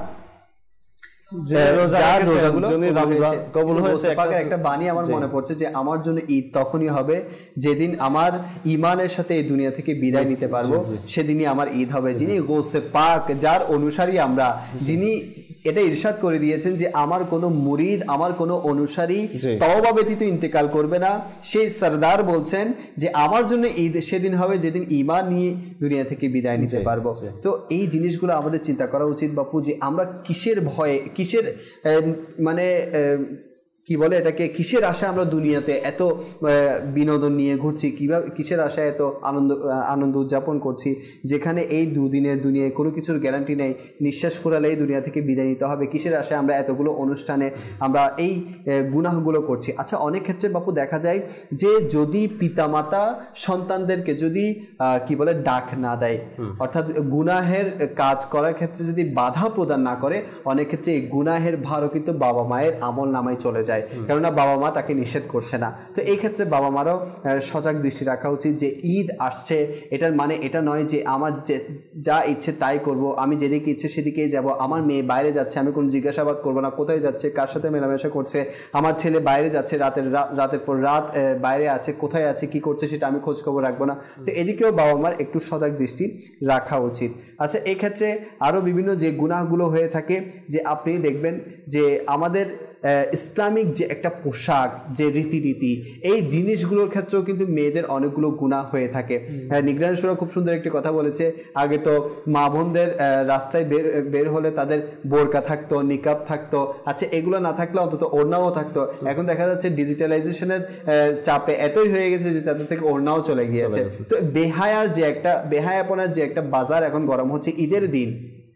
একটা বাণী আমার মনে পড়ছে যে আমার জন্য ঈদ তখনই হবে যেদিন আমার ইমানের সাথে এই দুনিয়া থেকে বিদায় নিতে পারবো, সেদিনই আমার ঈদ হবে। যিনি গৌসে পাক, যার অনুসারী আমরা, যিনি এটা ইরশাদ করে দিয়েছেন যে আমার কোনো মুরিদ, আমার কোনো অনুসারী তওবা ব্যতীত ইন্তেকাল করবে না, সেই সরদার বলছেন যে আমার জন্য ঈদ সেদিন হবে যেদিন ঈমান নিয়ে দুনিয়া থেকে বিদায় নিতে পারবো। তো এই জিনিসগুলো আমাদের চিন্তা করা উচিত বাপু, যে আমরা কিসের ভয়ে, কিসের মানে কি বলে এটাকে, কিসের আশায় আমরা দুনিয়াতে এত বিনোদন নিয়ে ঘুরছি, কিভাবে কিসের আশায় এত আনন্দ আনন্দ উদযাপন করছি, যেখানে এই দুদিনের দুনিয়ায় কোনো কিছুর গ্যারান্টি নেই, নিঃশ্বাস ফুরালেই দুনিয়া থেকে বিদায় নিতে হবে। কিসের আশায় আমরা এতগুলো অনুষ্ঠানে আমরা এই গুনাহগুলো করছি। আচ্ছা, অনেক ক্ষেত্রে বাপু দেখা যায় যে যদি পিতামাতা সন্তানদেরকে যদি কি বলে ডাক না দেয়, অর্থাৎ গুনাহের কাজ করার ক্ষেত্রে যদি বাধা প্রদান না করে, অনেক ক্ষেত্রে এই গুনাহের ভারও কিন্তু বাবা মায়ের আমল নামায় চলে যায়, কেননা বাবা মা তাকে নিষেধ করছে না। তো এই ক্ষেত্রে বাবা মারও সজাগ দৃষ্টি রাখা উচিত যে ঈদ আসছে, এটার মানে এটা নয় যে আমার যে যা ইচ্ছে তাই করব, আমি যেদিকে ইচ্ছে সেদিকেই যাব, আমার মেয়ে বাইরে যাচ্ছে আমি কোনো জিজ্ঞাসাবাদ করবো না কোথায় যাচ্ছে, কার সাথে মেলামেশা করছে, আমার ছেলে বাইরে যাচ্ছে, রাতের রাতের পর রাত বাইরে আছে, কোথায় আছে, কি করছে সেটা আমি খোঁজ খবর রাখবো না। তো এদিকেও বাবা মার একটু সজাগ দৃষ্টি রাখা উচিত। আচ্ছা, এক্ষেত্রে আরও বিভিন্ন যে গুনাহগুলো হয়ে থাকে, যে আপনি দেখবেন যে আমাদের ইসলামিক যে একটা পোশাক, যে রীতিনীতি, এই জিনিসগুলোর ক্ষেত্রেও কিন্তু মেয়েদের অনেকগুলো গুনাহ হয়ে থাকে। হ্যাঁ, নিগরান সুরা খুব সুন্দর একটি কথা বলেছে, আগে তো মা বোনদের রাস্তায় বের বের হলে তাদের বোরকা থাকতো, নিকাব থাকতো, আচ্ছা এগুলো না থাকলে অন্তত ওড়নাও থাকতো। এখন দেখা যাচ্ছে ডিজিটালাইজেশনের চাপে এতই হয়ে গেছে যে তাদের থেকে ওড়নাও চলে গিয়েছে। তো বেহায়ার যে একটা বেহায়াপনার যে একটা বাজার এখন গরম হচ্ছে ঈদের দিন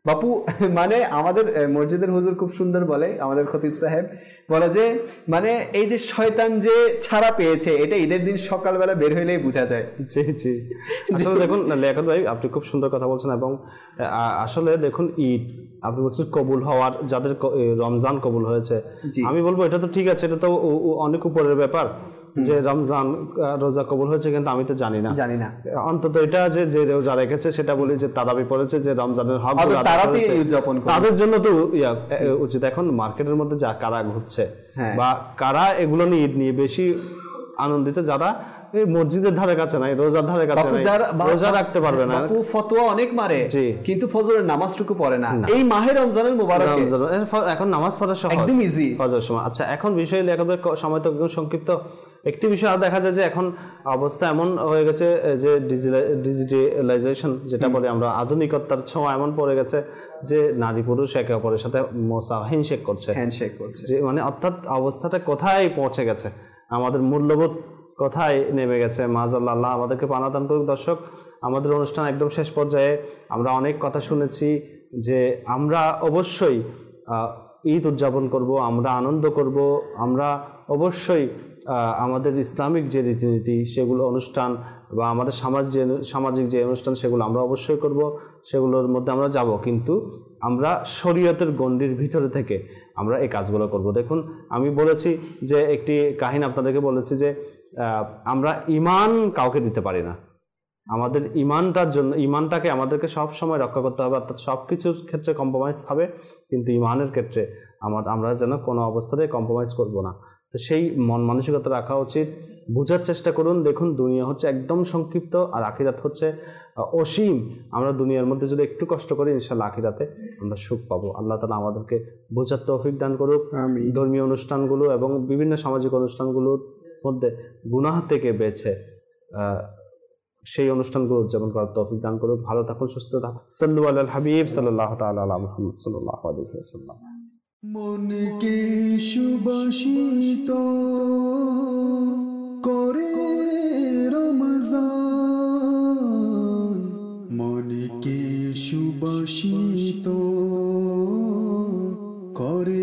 বাপু মানে আমাদের মসজিদের হুজুর খুব সুন্দর বলে, আমাদের খতিব সাহেব বলে যে মানে এই যে শয়তান যে ছাড়া পেয়েছে এটা ঈদের দিন সকালবেলা বের হইলেই বোঝা যায়। জি জি আসলে দেখুন লিয়াকত ভাই আপনি খুব সুন্দর কথা বলছেন, এবং আসলে দেখুন ঈদ আপনি বলছেন কবুল হওয়ার, যাদের রমজান কবুল হয়েছে, আমি বলবো এটা তো ঠিক আছে, এটা তো অনেক উপরের ব্যাপার যে রমজান রোজা কবুল হয়েছে, কিন্তু আমি তো জানি না জানি না অন্তত এটা যে যে রোজা রেখেছে সেটা বলি যে তারাবি পড়েছে, যে রমজানের হক তাদের জন্য তো উচিত। এখন মার্কেটের মধ্যে যা কারা ঘুরছে বা কারা এগুলো নিয়ে ঈদ নিয়ে বেশি আনন্দিত, যারা এই মসজিদের ধারে কাছে নাই, রোজার ধারে কাছে নাই, রোজা রাখতে পারবে না, বাপু ফতোয়া অনেক মারে কিন্তু ফজরের নামাজটুকু পড়ে না এই মাহে রমজানের মুবারকে। এখন নামাজ পড়া সহজ, একদম ইজি ফজরের সময়। আচ্ছা এখন বিষয় লেখাবে সময় তো সংক্ষিপ্ত, একটি বিষয় আর দেখা যায় যে এখন অবস্থা এমন হয়ে গেছে যে ডিজিটালাইজেশন যেটা বলে আমরা, আধুনিকতার ছোঁয়া এমন পড়ে গেছে যে নারী পুরুষ একে অপরের সাথে মোসা হ্যান্ডশেক করছে হ্যান্ডশেক করছে যে মানে অর্থাৎ অবস্থাটা কোথায় পৌঁছে গেছে, আমাদের মূল্যবোধ কোথায় নেমে গেছে। মাআযাল্লাহ, আল্লাহ আমাদেরকে পানাদান করুক। দর্শক, আমাদের অনুষ্ঠান একদম শেষ পর্যায়ে, আমরা অনেক কথা শুনেছি যে আমরা অবশ্যই ঈদ উদযাপন করব, আমরা আনন্দ করব, আমরা অবশ্যই আমাদের ইসলামিক যে রীতিনীতি সেগুলো অনুষ্ঠান বা আমাদের সমাজ যে সামাজিক যে অনুষ্ঠান সেগুলো আমরা অবশ্যই করব, সেগুলোর মধ্যে আমরা যাব, কিন্তু আমরা শরীয়তের গণ্ডির ভিতরে থেকে আমরা এই কাজগুলো করব। দেখুন আমি বলেছি যে একটি কাহিনী আপনাদেরকে বলেছি যে আমরা ঈমান কাউকে দিতে পারি না, আমাদের ঈমানটার জন্য ঈমানটাকে আমাদেরকে সব সময় রক্ষা করতে হবে, অর্থাৎ সব কিছুর ক্ষেত্রে কম্প্রোমাইজ হবে, কিন্তু ঈমানের ক্ষেত্রে আমার আমরা যেন কোনো অবস্থাতেই কম্প্রোমাইজ করব না। তো সেই মন মানসিকতা রাখা উচিত, বোঝার চেষ্টা করুন। দেখুন দুনিয়া হচ্ছে একদম সংক্ষিপ্ত আর আখিরাত হচ্ছে অসীম। আমরা দুনিয়ার মধ্যে যদি একটু কষ্ট করি ইনশাআল্লাহ আখিরাতে আমরা সুখ পাবো। আল্লাহ তাআলা আমাদেরকে বোঝার তৌফিক দান করুক। ধর্মীয় অনুষ্ঠানগুলো এবং বিভিন্ন সামাজিক অনুষ্ঠানগুলোর মধ্যে গুনাহ থেকে বেঁচে সেই অনুষ্ঠানগুলো উদযাপন করার তৌফিক দান করুক। ভালো থাকুন, সুস্থ থাকুন। সাল্লু আলাল হাবিব সাল্লাল্লাহু তাআলা আলা মুহাম্মদ সাল্লাল্লাহু আলাইহি ওয়াসাল্লাম। মনকে সুবাসিত করে রমজান, মনকে সুবাসিত করে